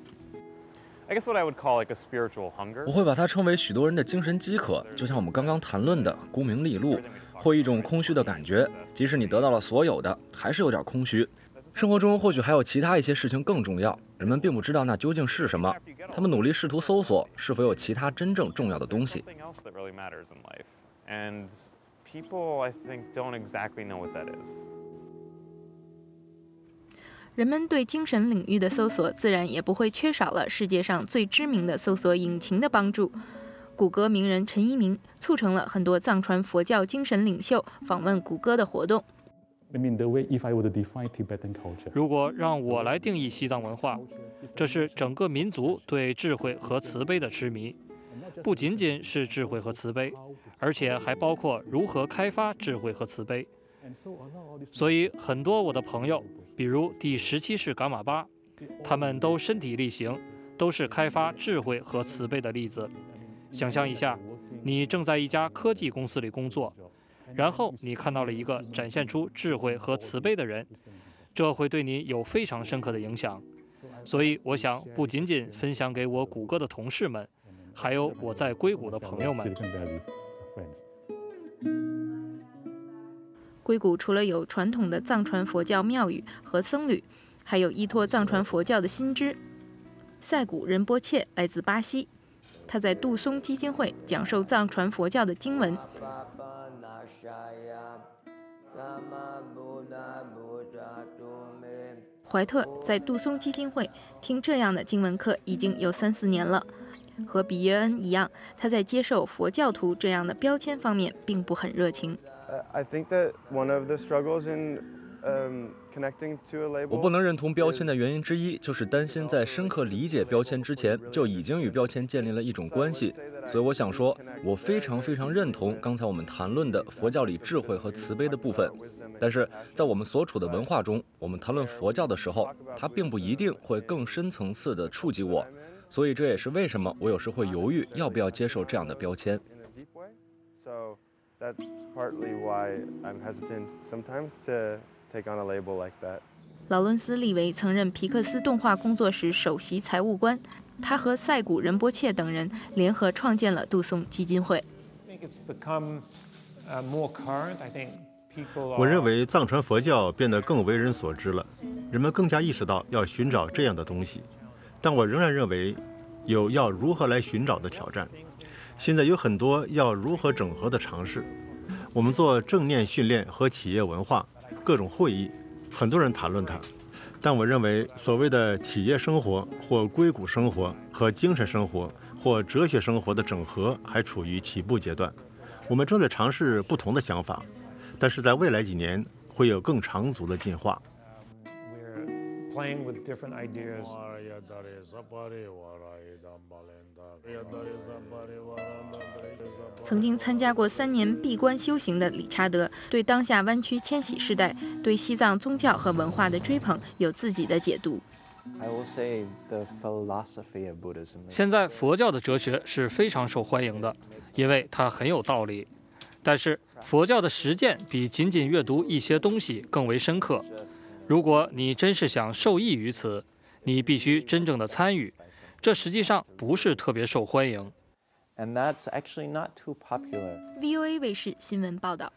[SPEAKER 3] 我会把它称为许多人的精神饥渴，就像我们刚刚谈论的功名利禄，或一种空虚的感觉。即使你得到了所有的，还是有点空虚。生活中或许还有其他一些事情更重要，人们并不知道那究竟是什么。他们努力试图搜索是否有其他真正重要的东西。
[SPEAKER 15] And people, I think, don't exactly know what that is.
[SPEAKER 6] 人们对精神领域的搜索，自然也不会缺少了世界上最知名的搜索引擎的帮助。谷歌名人陈一鸣促成了很多藏传佛教精神领袖访问谷歌的活动。
[SPEAKER 7] 如果让我来定义西藏文化，这是整个民族对智慧和慈悲的痴迷，不仅仅是智慧和慈悲，而且还包括如何开发智慧和慈悲。所以很多我的朋友，比如第十七世噶玛巴，他们都身体力行，都是开发智慧和慈悲的例子。想象一下，你正在一家科技公司里工作，然后你看到了一个展现出智慧和慈悲的人，这会对你有非常深刻的影响。所以我想不仅仅分享给我谷歌的同事们，还有我在硅谷的朋友们。
[SPEAKER 6] 硅谷除了有传统的藏传佛教庙宇和僧侣，还有依托藏传佛教的新知。塞古仁波切来自巴西，他在杜松基金会讲授藏传佛教的经文。怀特在杜松基金会听这样的经文课已经有三四年了。和比耶恩一样，他在接受佛教徒这样的标签方面并不很热情。
[SPEAKER 3] 我不能认同标签的原因之一，就是担心在深刻理解标签之前，就已经与标签建立了一种关系。所以我想说，我非常非常认同刚才我们谈论的佛教里智慧和慈悲的部分。但是在我们所处的文化中，我们谈论佛教的时候，它并不一定会更深层次地触及我。所以这也是为什么我有时会犹豫要不要接受这样的标签。
[SPEAKER 6] 劳伦斯·利维曾任皮克斯动画工作室首席财务官，他和塞古仁波切等人联合创建了杜松基金会。
[SPEAKER 13] 我认为藏传佛教变得更为人所知了，人们更加意识到要寻找这样的东西。但我仍然认为有要如何来寻找的挑战。现在有很多要如何整合的尝试。我们做正念训练和企业文化各种会议，很多人谈论它。但我认为所谓的企业生活或硅谷生活和精神生活或哲学生活的整合还处于起步阶段。我们正在尝试不同的想法，但是在未来几年会有更长足的进化。
[SPEAKER 11] playing with different ideas.
[SPEAKER 6] 曾经参加过三年闭关修行的理查德，对当下湾区迁徙世代对西藏宗教和文化的追捧有自己的解读。
[SPEAKER 7] 现在佛教的哲学是非常受欢迎的，因为它很有道理。但是佛教的实践比仅仅阅读一些东西更为深刻。如果你真是想受益于此，你必须真正的参与，这实际上不是特别受欢迎。
[SPEAKER 23] And that's actually not too popular.
[SPEAKER 6] V O A 卫视新闻报道。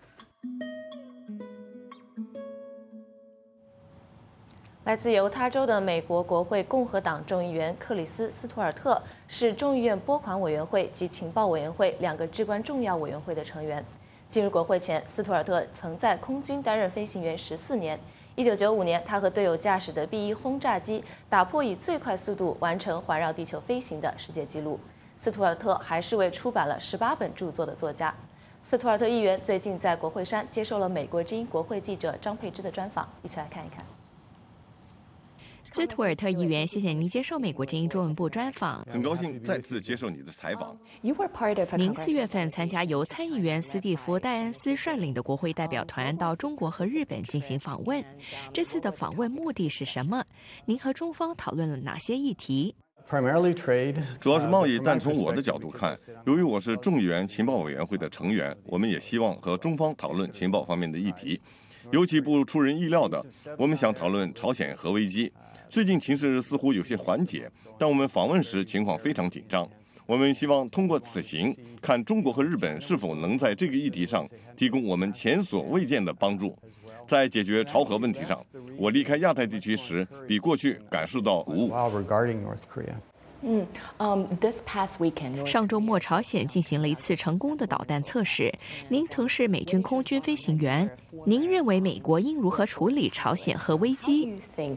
[SPEAKER 1] 来自犹他州的美国国会共和党众议员克里斯·斯图尔特是众议院拨款委员会及情报委员会两个至关重要委员会的成员。进入国会前，斯图尔特曾在空军担任飞行员十四年。一九九五年，他和队友驾驶的 B 一轰炸机打破以最快速度完成环绕地球飞行的世界纪录。斯图尔特还是位出版了十八本著作的作家。斯图尔特议员最近在国会山接受了美国之音国会记者张佩芝的专访，一起来看一看。
[SPEAKER 12] 斯图尔特议员，谢谢您接受美国之音中文部专访。
[SPEAKER 17] 很高兴再次接受你的采访。
[SPEAKER 12] 您四月份参加由参议员斯蒂夫·戴恩斯率领的国会代表团到中国和日本进行访问。这次的访问目的是什么？您和中方讨论了哪些议题？
[SPEAKER 17] 主要是贸易，但从我的角度看，由于我是众议员情报委员会的成员，我们也希望和中方讨论情报方面的议题。尤其不出人意料的，我们想讨论朝鲜核危机。最近情势似乎有些缓解，但我们访问时情况非常紧张。我们希望通过此行，看中国和日本是否能在这个议题上提供我们前所未见的帮助。在解决朝核问题上，我离开亚太地区时，比过去感受到鼓舞。
[SPEAKER 12] 嗯，嗯 ，This past weekend， 上周末朝鲜进行了一次成功的导弹测试。您曾是美军空军飞行员，您认为美国应如何处理朝鲜核危机？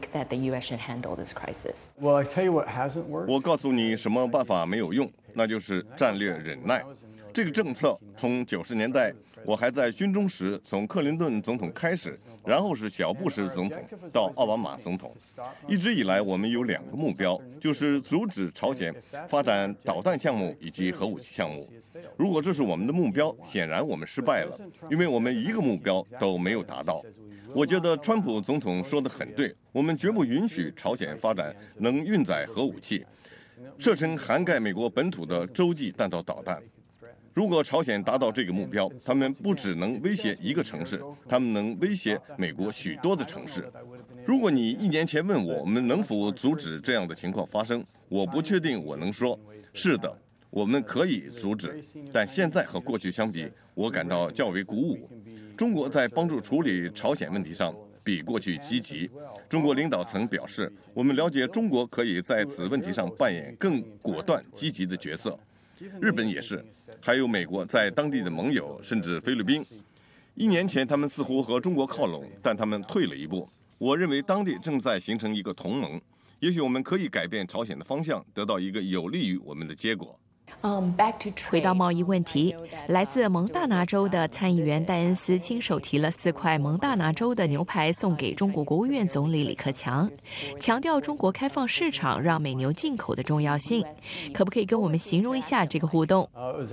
[SPEAKER 17] 我告诉你，什么办法没有用，那就是战略忍耐。这个政策从九十年代我还在军中时，从克林顿总统开始，然后是小布什总统到奥巴马总统，一直以来我们有两个目标，就是阻止朝鲜发展导弹项目以及核武器项目。如果这是我们的目标，显然我们失败了，因为我们一个目标都没有达到。我觉得川普总统说得很对，我们绝不允许朝鲜发展能运载核武器，射程涵盖美国本土的洲际弹道导弹。如果朝鲜达到这个目标，他们不只能威胁一个城市，他们能威胁美国许多的城市。如果你一年前问我，我们能否阻止这样的情况发生，我不确定我能说是的，我们可以阻止。但现在和过去相比，我感到较为鼓舞。中国在帮助处理朝鲜问题上比过去积极。中国领导层表示，我们了解中国可以在此问题上扮演更果断、积极的角色。日本也是，还有美国在当地的盟友，甚至菲律宾。一年前他们似乎和中国靠拢，但他们退了一步。我认为当地正在形成一个同盟，也许我们可以改变朝鲜的方向，得到一个有利于我们的结果。
[SPEAKER 12] 回到贸易问题，来自蒙大拿州的参议员戴恩斯亲手提了四块蒙大拿州的牛排送给中国国务院总理李克强，强调中国开放市场让美牛进口的重要性。可不可以跟我们形容一下这个互动？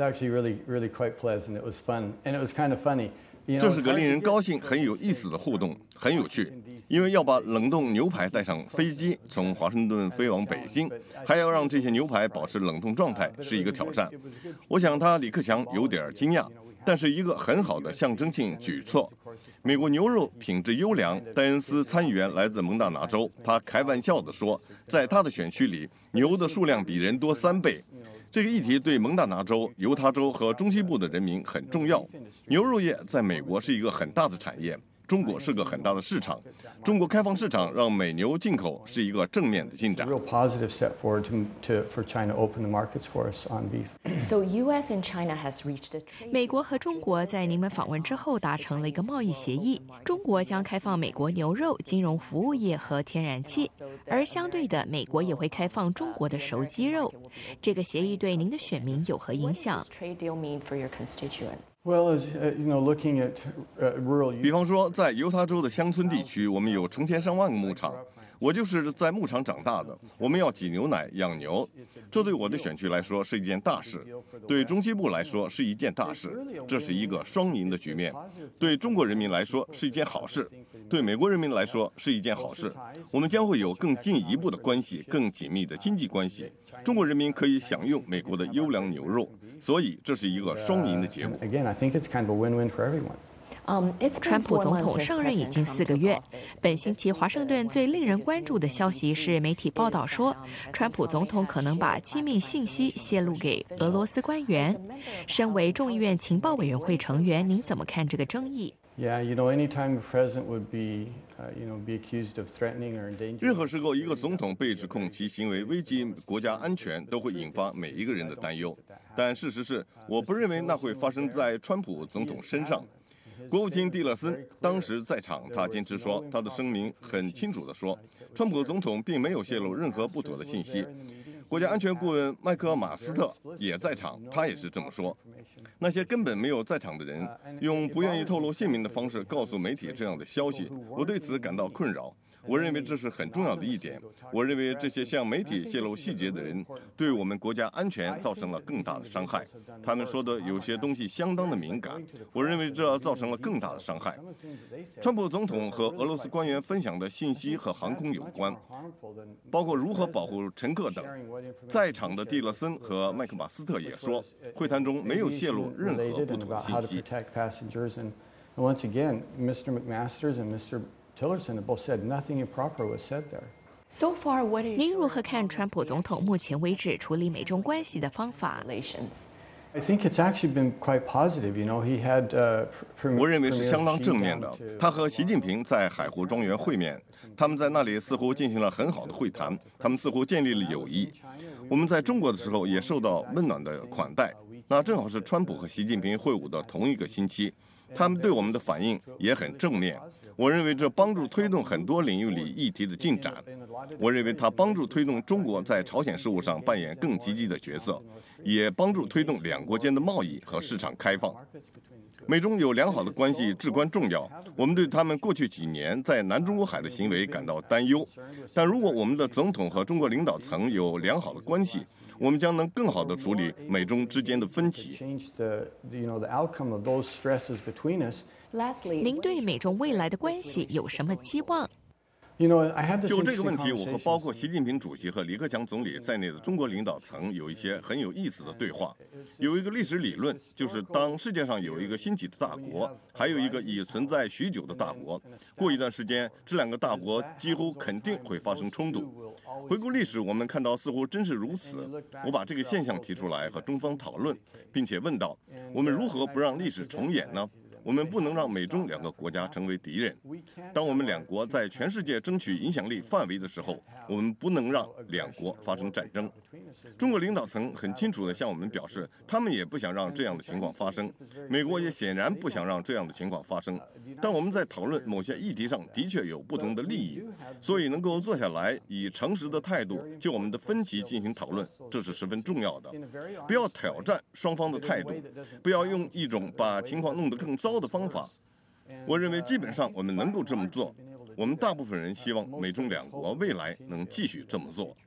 [SPEAKER 17] 这是个令人高兴、很有意思的互动，很有趣。因为要把冷冻牛排带上飞机，从华盛顿飞往北京，还要让这些牛排保持冷冻状态，是一个挑战。我想他李克强有点惊讶，但是一个很好的象征性举措。美国牛肉品质优良，戴恩斯参议员来自蒙大拿州，他开玩笑地说，在他的选区里，牛的数量比人多三倍。这个议题对蒙大拿州、犹他州和中西部的人民很重要。牛肉业在美国是一个很大的产业，中国是个很大的市场。中国开放市场让美牛进口是一个正面的进展。
[SPEAKER 12] 美国和中国在您们访问之后达成了一个贸易协议，中国将开放美国牛肉、金融服务业和天然气，而相对的，美国也会开放中国的熟鸡肉。这个协议对您的选民有何影响？
[SPEAKER 17] 比方说，在犹他州的乡村地区，我们有成千上万个牧场。 我就是在牧场长大的，我们要挤牛奶、养牛，这对我的选区来说是一件大事，对中西部来说是一件大事，这是一个双赢的局面。对中国人民来说是一件好事，对美国人民来说是一件好事。我们将会有更进一步的关系，更紧密的经济关系。中国人民可以享用美国的优良牛肉，所以这是一个双赢的结果。
[SPEAKER 12] 川普总统上任已经四个月。本星期华盛顿最令人关注的消息是，媒体报道说，川普总统可能把机密信息泄露给俄罗斯官员。身为众议院情报委员会成员，您怎么看这个争议？
[SPEAKER 5] Yeah, you know, anytime a president would be, uh, you know, be accused of threatening or endangering.
[SPEAKER 17] 任何时候，一个总统被指控其行为危及国家安全，都会引发每一个人的担忧。但事实是，我不认为那会发生在川普总统身上。国务卿蒂勒森当时在场，他坚持说，他的声明很清楚地说，川普总统并没有泄露任何不妥的信息。国家安全顾问麦克马斯特也在场，他也是这么说。那些根本没有在场的人，用不愿意透露姓名的方式告诉媒体这样的消息，我对此感到困扰。我认为这是很重要的一点。我认为这些向媒体泄露细节的人，对我们国家安全造成了更大的伤害。他们说的有些东西相当的敏感，我认为这造成了更大的伤害。川普总统和俄罗斯官员分享的信息和航空有关，包括如何保护乘客等。在场的蒂勒森和麦克马斯特也说，会谈中没有泄露任何不妥信息。
[SPEAKER 5] Once again, Mister McMasters and Mister Tillerson both said nothing improper was said there.
[SPEAKER 12] So far, what is 您如何看川普总统目前为止处理美中关系的方法
[SPEAKER 5] I think it's actually been quite positive. You know, he had. Uh,
[SPEAKER 17] 我认为是相当正面的。他和习近平在海湖庄园会面，他们在那里似乎进行了很好的会谈，他们似乎建立了友谊。我们在中国的时候也受到温暖的款待，那正好是川普和习近平会晤的同一个星期。他们对我们的反应也很正面，我认为这帮助推动很多领域里议题的进展。我认为它帮助推动中国在朝鲜事务上扮演更积极的角色，也帮助推动两国间的贸易和市场开放。美中有良好的关系至关重要，我们对他们过去几年在南中国海的行为感到担忧。但如果我们的总统和中国领导层有良好的关系，我们将能更好地处理美中之间的分歧。
[SPEAKER 12] 您对美中未来的关系有什么期望？
[SPEAKER 17] 就这个问题，我和包括习近平主席和李克强总理在内的中国领导层有一些很有意思的对话。有一个历史理论，就是当世界上有一个兴起的大国，还有一个已存在许久的大国，过一段时间，这两个大国几乎肯定会发生冲突。回顾历史，我们看到似乎真是如此。我把这个现象提出来和中方讨论，并且问道：我们如何不让历史重演呢？我们不能让美中两个国家成为敌人。当我们两国在全世界争取影响力范围的时候，我们不能让两国发生战争。中国领导层很清楚地向我们表示，他们也不想让这样的情况发生。美国也显然不想让这样的情况发生。但我们在讨论某些议题上的确有不同的利益，所以能够坐下来以诚实的态度就我们的分歧进行讨论，这是十分重要的。不要挑战双方的态度，不要用一种把情况弄得更糟的方法。我认为基本上我们能够这么做。我们大部分人希望美中两国未来能继续这么做。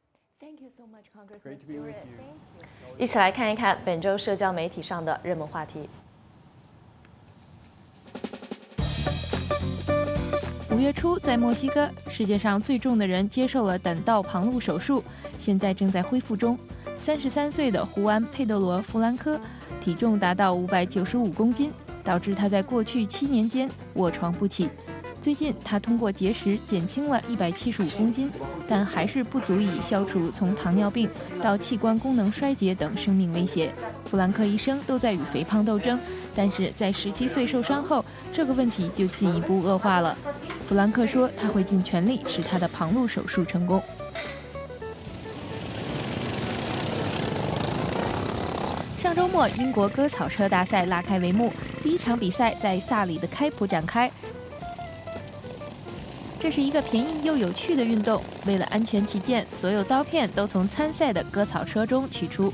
[SPEAKER 1] 一起来看一看本周社交媒体上的热门话题。
[SPEAKER 6] 五月初，在墨西哥，世界上最重的人接受了胆道旁路手术，现在正在恢复中。三十三岁的胡安·佩德罗·弗兰科，体重达到五百九十五公斤，导致他在过去七年间卧床不起。最近，他通过节食减轻了一百七十五公斤，但还是不足以消除从糖尿病到器官功能衰竭等生命威胁。弗兰克一生都在与肥胖斗争，但是在十七岁受伤后，这个问题就进一步恶化了。弗兰克说，他会尽全力使他的旁路手术成功。上周末，英国割草车大赛拉开帷幕，第一场比赛在萨里的开普展开。这是一个便宜又有趣的运动，为了安全起见，所有刀片都从参赛的割草车中取出。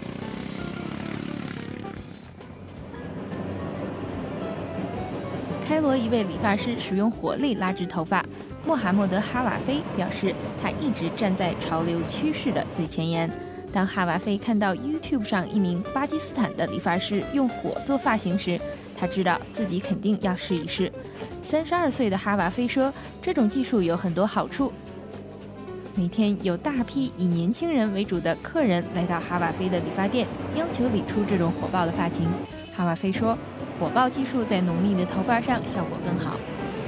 [SPEAKER 6] 开开罗一位理发师使用火力拉直头发。穆罕默德·哈瓦菲表示，他一直站在潮流趋势的最前沿。当哈瓦菲看到 YouTube 上一名巴基斯坦的理发师用火做发型时，他知道自己肯定要试一试。三十二岁的哈瓦菲说，这种技术有很多好处。每天有大批以年轻人为主的客人来到哈瓦菲的理发店，要求理出这种火爆的发型。哈瓦菲说，火爆技术在浓密的头发上效果更好。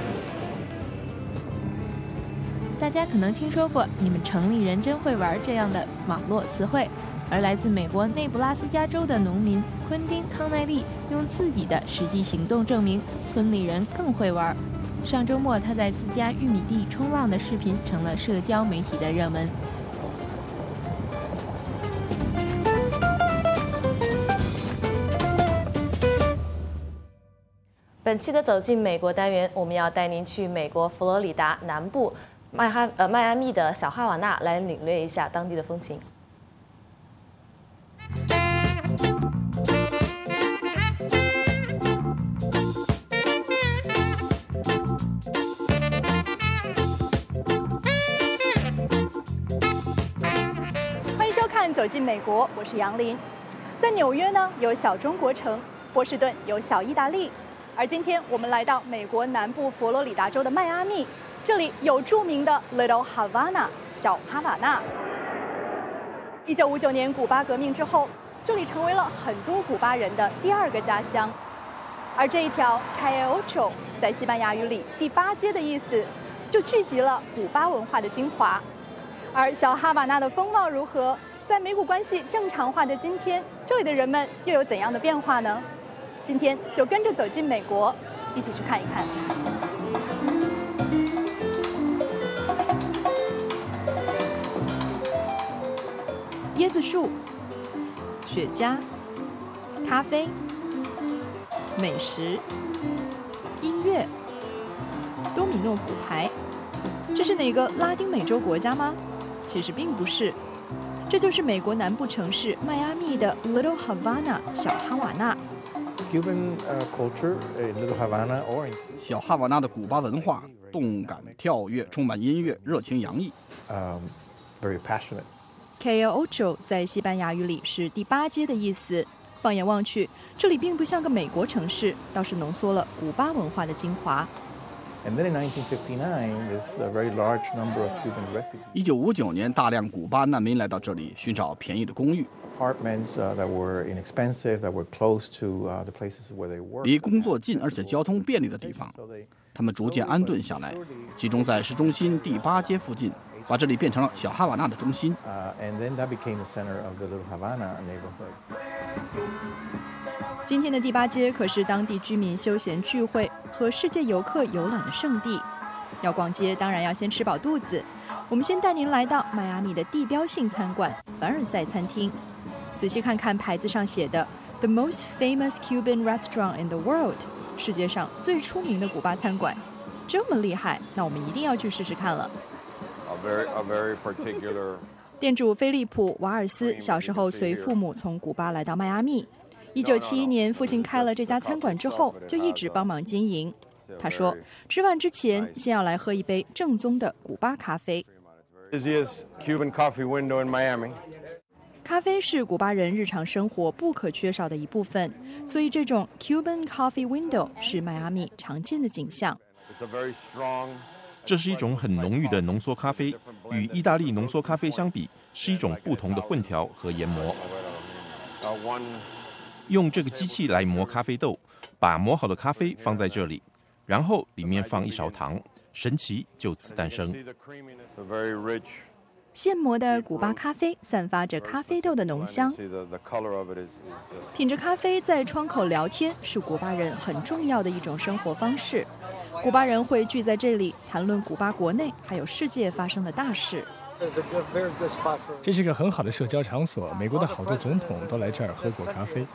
[SPEAKER 6] 大家可能听说过你们城里人真会玩这样的网络词汇，而来自美国内布拉斯加州的农民昆丁·康奈利用自己的实际行动证明村里人更会玩。上周末他在自家玉米地冲浪的视频成了社交媒体的热门。
[SPEAKER 1] 本期的走进美国单元，我们要带您去美国佛罗里达南部迈哈呃迈阿密的小哈瓦那，来领略一下当地的风情。
[SPEAKER 11] 欢迎收看《走进美国》，我是杨林。在纽约呢，有小中国城；波士顿有小意大利。而今天我们来到美国南部佛罗里达州的迈阿密，这里有著名的 Little Havana 小哈瓦那。一九五九年古巴革命之后，这里成为了很多古巴人的第二个家乡。而这一条 Calle Ocho 在西班牙语里第八街的意思，就聚集了古巴文化的精华。而小哈瓦那的风貌如何？在美古关系正常化的今天，这里的人们又有怎样的变化呢？今天就跟着走进美国，一起去看一看。椰子树、雪茄、咖啡、美食、音乐、多米诺骨牌，这是哪个拉丁美洲国家吗？其实并不是，这就是美国南部城市迈阿密的 Little Havana 小哈瓦那。
[SPEAKER 18] Cuban culture in Little Havana or
[SPEAKER 19] 小哈瓦那的古巴文化动感跳跃，充满音乐，热情洋溢。
[SPEAKER 18] Um, very passionate.
[SPEAKER 11] Calle Ocho 在西班牙语里是第八街的意思。放眼望去，这里并不像个美国城市，倒是浓缩了古巴文化的精华。
[SPEAKER 18] And then in nineteen fifty-nine, there's a very large number of Cuban refugees.
[SPEAKER 19] 一九五九年，大量古巴难民来到这里，寻找便宜的公寓。
[SPEAKER 18] Apartments uh, that were inexpensive, that were close to uh, the places where they work.
[SPEAKER 19] 离工作近而且交通便利的地方，他们逐渐安顿下来，集中在市中心第八街附近，把这里变成了小哈瓦那的中心。
[SPEAKER 18] Uh, and then that became the center of the Little Havana neighborhood.
[SPEAKER 11] 今天的第八街可是当地居民休闲聚会和世界游客游览的圣地。要逛街，当然要先吃饱肚子。我们先带您来到迈阿密的地标性餐馆凡尔赛餐厅。仔细看看牌子上写的 "The most famous Cuban restaurant in the world"， 世界上最出名的古巴餐馆，这么厉害，那我们一定要去试试看了。
[SPEAKER 24] A very, a very particular...
[SPEAKER 11] 店主菲利普·瓦尔斯小时候随父母从古巴来到迈阿密。一九七一年，父亲开了这家餐馆之后，就一直帮忙经营。他说，吃饭之前先要来喝一杯正宗的古巴咖啡。
[SPEAKER 24] Busiest Cuban coffee window in Miami.
[SPEAKER 11] 咖啡是古巴人日常生活不可缺少的一部分，所以这种 Cuban coffee window 是迈阿密常见的景象。
[SPEAKER 25] 这是一种很浓郁的浓缩咖啡，与意大利浓缩咖啡相比，是一种不同的混调和研磨。用这个机器来磨咖啡豆，把磨好的咖啡放在这里，然后里面放一勺糖，神奇就此诞生。
[SPEAKER 11] 现磨的古巴咖啡散发着咖啡豆的浓香，品着咖啡在窗口聊天是古巴人很重要的一种生活方式。古巴人会聚在这里谈论古巴国内还有世界发生的大事。
[SPEAKER 26] 这是个很好的社交场所，美国的好多总统都来这儿喝过咖啡。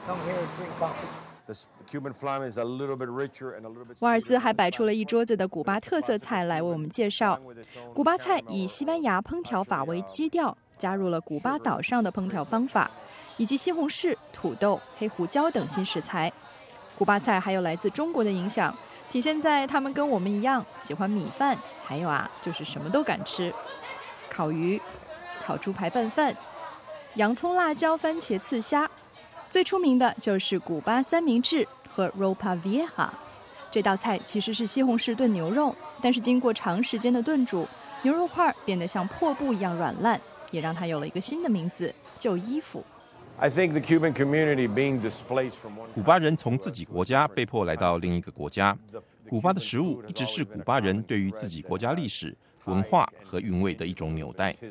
[SPEAKER 11] 瓦尔斯还摆出了一桌子的古巴特色菜来为我们介绍。古巴菜以西班牙烹调法为基调，加入了古巴岛上的烹调方法，以及西红柿、土豆、黑胡椒等新食材。古巴菜还有来自中国的影响， 体现在他们跟我们一样喜欢米饭，还有啊，就是什么都敢吃，烤鱼、烤猪排拌饭、洋葱、辣椒、番茄刺虾，最出名的就是古巴三明治和 ropa vieja。这道菜其实是西红柿炖牛肉，但是经过长时间的炖煮，牛肉块变得像破布一样软烂，也让它有了一个新的名字——旧衣服。
[SPEAKER 24] I think the Cuban community being displaced from one
[SPEAKER 25] 古巴人从自己国家被迫来到另一个国家，古巴的食物一直是古巴人对于自己国家历史、文化和韵味的一种纽带。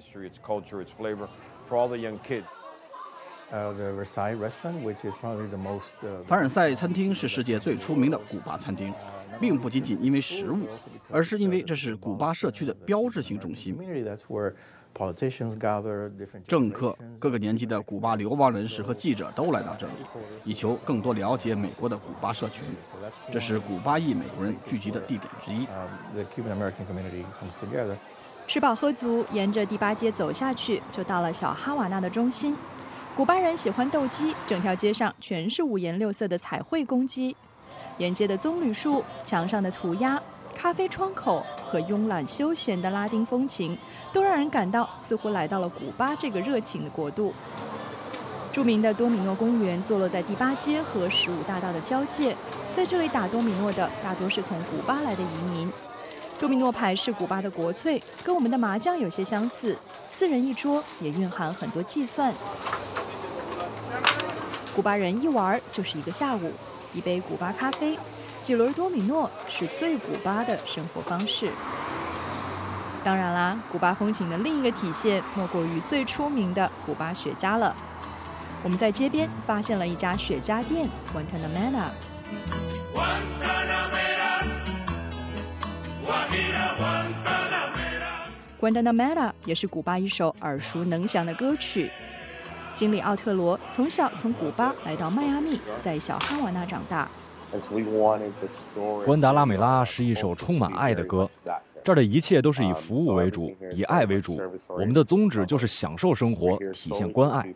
[SPEAKER 18] Uh, the Versailles restaurant, which is probably the most. Uh,
[SPEAKER 19] 凡尔赛餐厅是世界最出名的古巴餐厅，并不仅仅因为食物，而是因为这是古巴社区的标志性中心。政客、各个年级的古巴流亡人士和记者都来到这里，以求更多了解美国的古巴社群。这是古巴裔美国人聚集的地点之一。
[SPEAKER 18] The Cuban American community comes together.
[SPEAKER 11] 吃饱喝足，沿着第八街走下去，就到了小哈瓦那的中心。古巴人喜欢斗鸡，整条街上全是五颜六色的彩绘公鸡。沿街的棕榈树、墙上的涂鸦、咖啡窗口和慵懒休闲的拉丁风情，都让人感到似乎来到了古巴这个热情的国度。著名的多米诺公园坐落在第八街和十五大道的交界，在这里打多米诺的大多是从古巴来的移民。多米诺牌是古巴的国粹，跟我们的麻将有些相似，四人一桌，也蕴含很多计算。古巴人一玩就是一个下午，一杯古巴咖啡，几轮多米诺是最古巴的生活方式。当然啦，古巴风情的另一个体现莫过于最出名的古巴雪茄了。我们在街边发现了一家雪茄店 Guantanamera。Guantanamera 也是古巴一首耳熟能详的歌曲。经理奥特罗从小从古巴来到迈阿密，在小哈瓦那长大。
[SPEAKER 3] 关达拉美拉是一首充满爱的歌，这儿的一切都是以服务为主，以爱为主。我们的宗旨就是享受生活，体现关爱。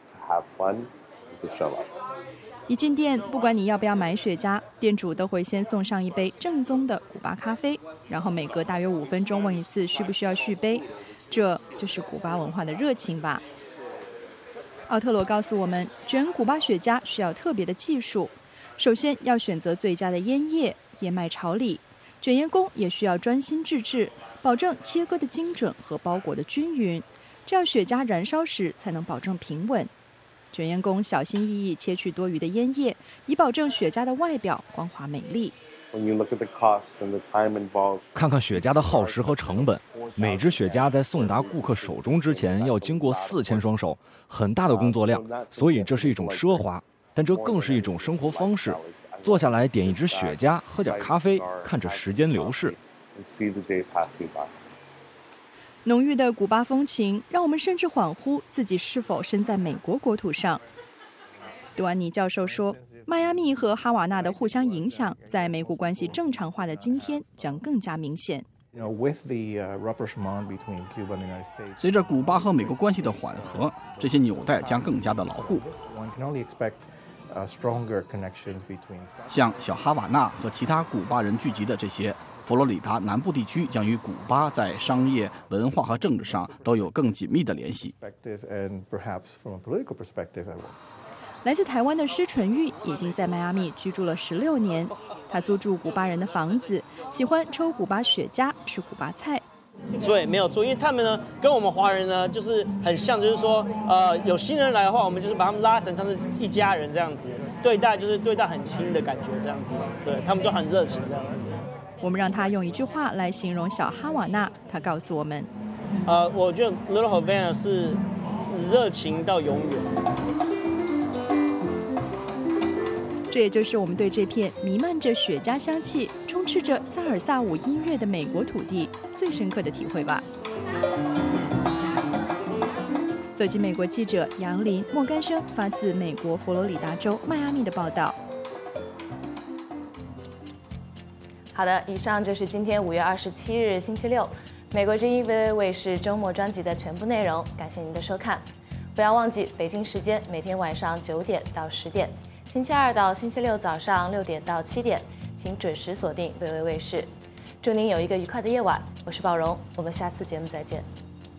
[SPEAKER 11] 一进店，不管你要不要买雪茄，店主都会先送上一杯正宗的古巴咖啡，然后每隔大约五分钟问一次需不需要续杯。这就是古巴文化的热情吧。奥特罗告诉我们，卷古巴雪茄需要特别的技术，首先要选择最佳的烟叶，燕麦炒理，卷烟工也需要专心致志，保证切割的精准和包裹的均匀，这样雪茄燃烧时才能保证平稳。卷烟工小心翼翼切去多余的烟叶，以保证雪茄的外表光滑美丽。
[SPEAKER 3] 看看雪茄的耗时和成本，每支雪茄在送达顾客手中之前要经过四千双手，很大的工作量，所以这是一种奢华，但这更是一种生活方式。坐下来点一支雪茄，喝点咖啡，看着时间流逝。
[SPEAKER 11] 浓郁的古巴风情让我们甚至恍惚自己是否身在美国国土上。杜安尼教授说，迈阿密和哈瓦那的互相影响，在美古关系正常化的今天将更加明显。
[SPEAKER 19] 随着古巴和美国关系的缓和，这些纽带将更加的牢固。像小哈瓦那和其他古巴人聚集的这些佛罗里达南部地区，将与古巴在商业、文化和政治上都有更紧密的联系。
[SPEAKER 11] 来自台湾的施纯玉已经在迈阿密居住了十六年，他租住古巴人的房子，喜欢抽古巴雪茄，吃古巴菜。
[SPEAKER 8] 对，没有错，因为他们呢跟我们华人呢就是很像，就是说，呃，有新人来的话，我们就是把他们拉成像是一家人这样子，对待就是对待很亲的感觉这样子，对他们就很热情这样子。
[SPEAKER 11] 我们让他用一句话来形容小哈瓦那，他告诉我们，
[SPEAKER 8] 呃，我觉得 Little Havana 是热情到永远。
[SPEAKER 11] 这也就是我们对这片弥漫着雪茄香气、充斥着萨尔萨舞音乐的美国土地最深刻的体会吧。走进美国记者杨林、莫干生发自美国佛罗里达州迈阿密的报道。
[SPEAKER 1] 好的，以上就是今天五月二十七日星期六美国之音 V O A 卫视周末专辑的全部内容。感谢您的收看，不要忘记北京时间每天晚上九点到十点。星期二到星期六早上六点到七点，请请准时锁定北纬卫视。祝您有一个愉快的夜晚，我是鲍荣，我们下次节目再见。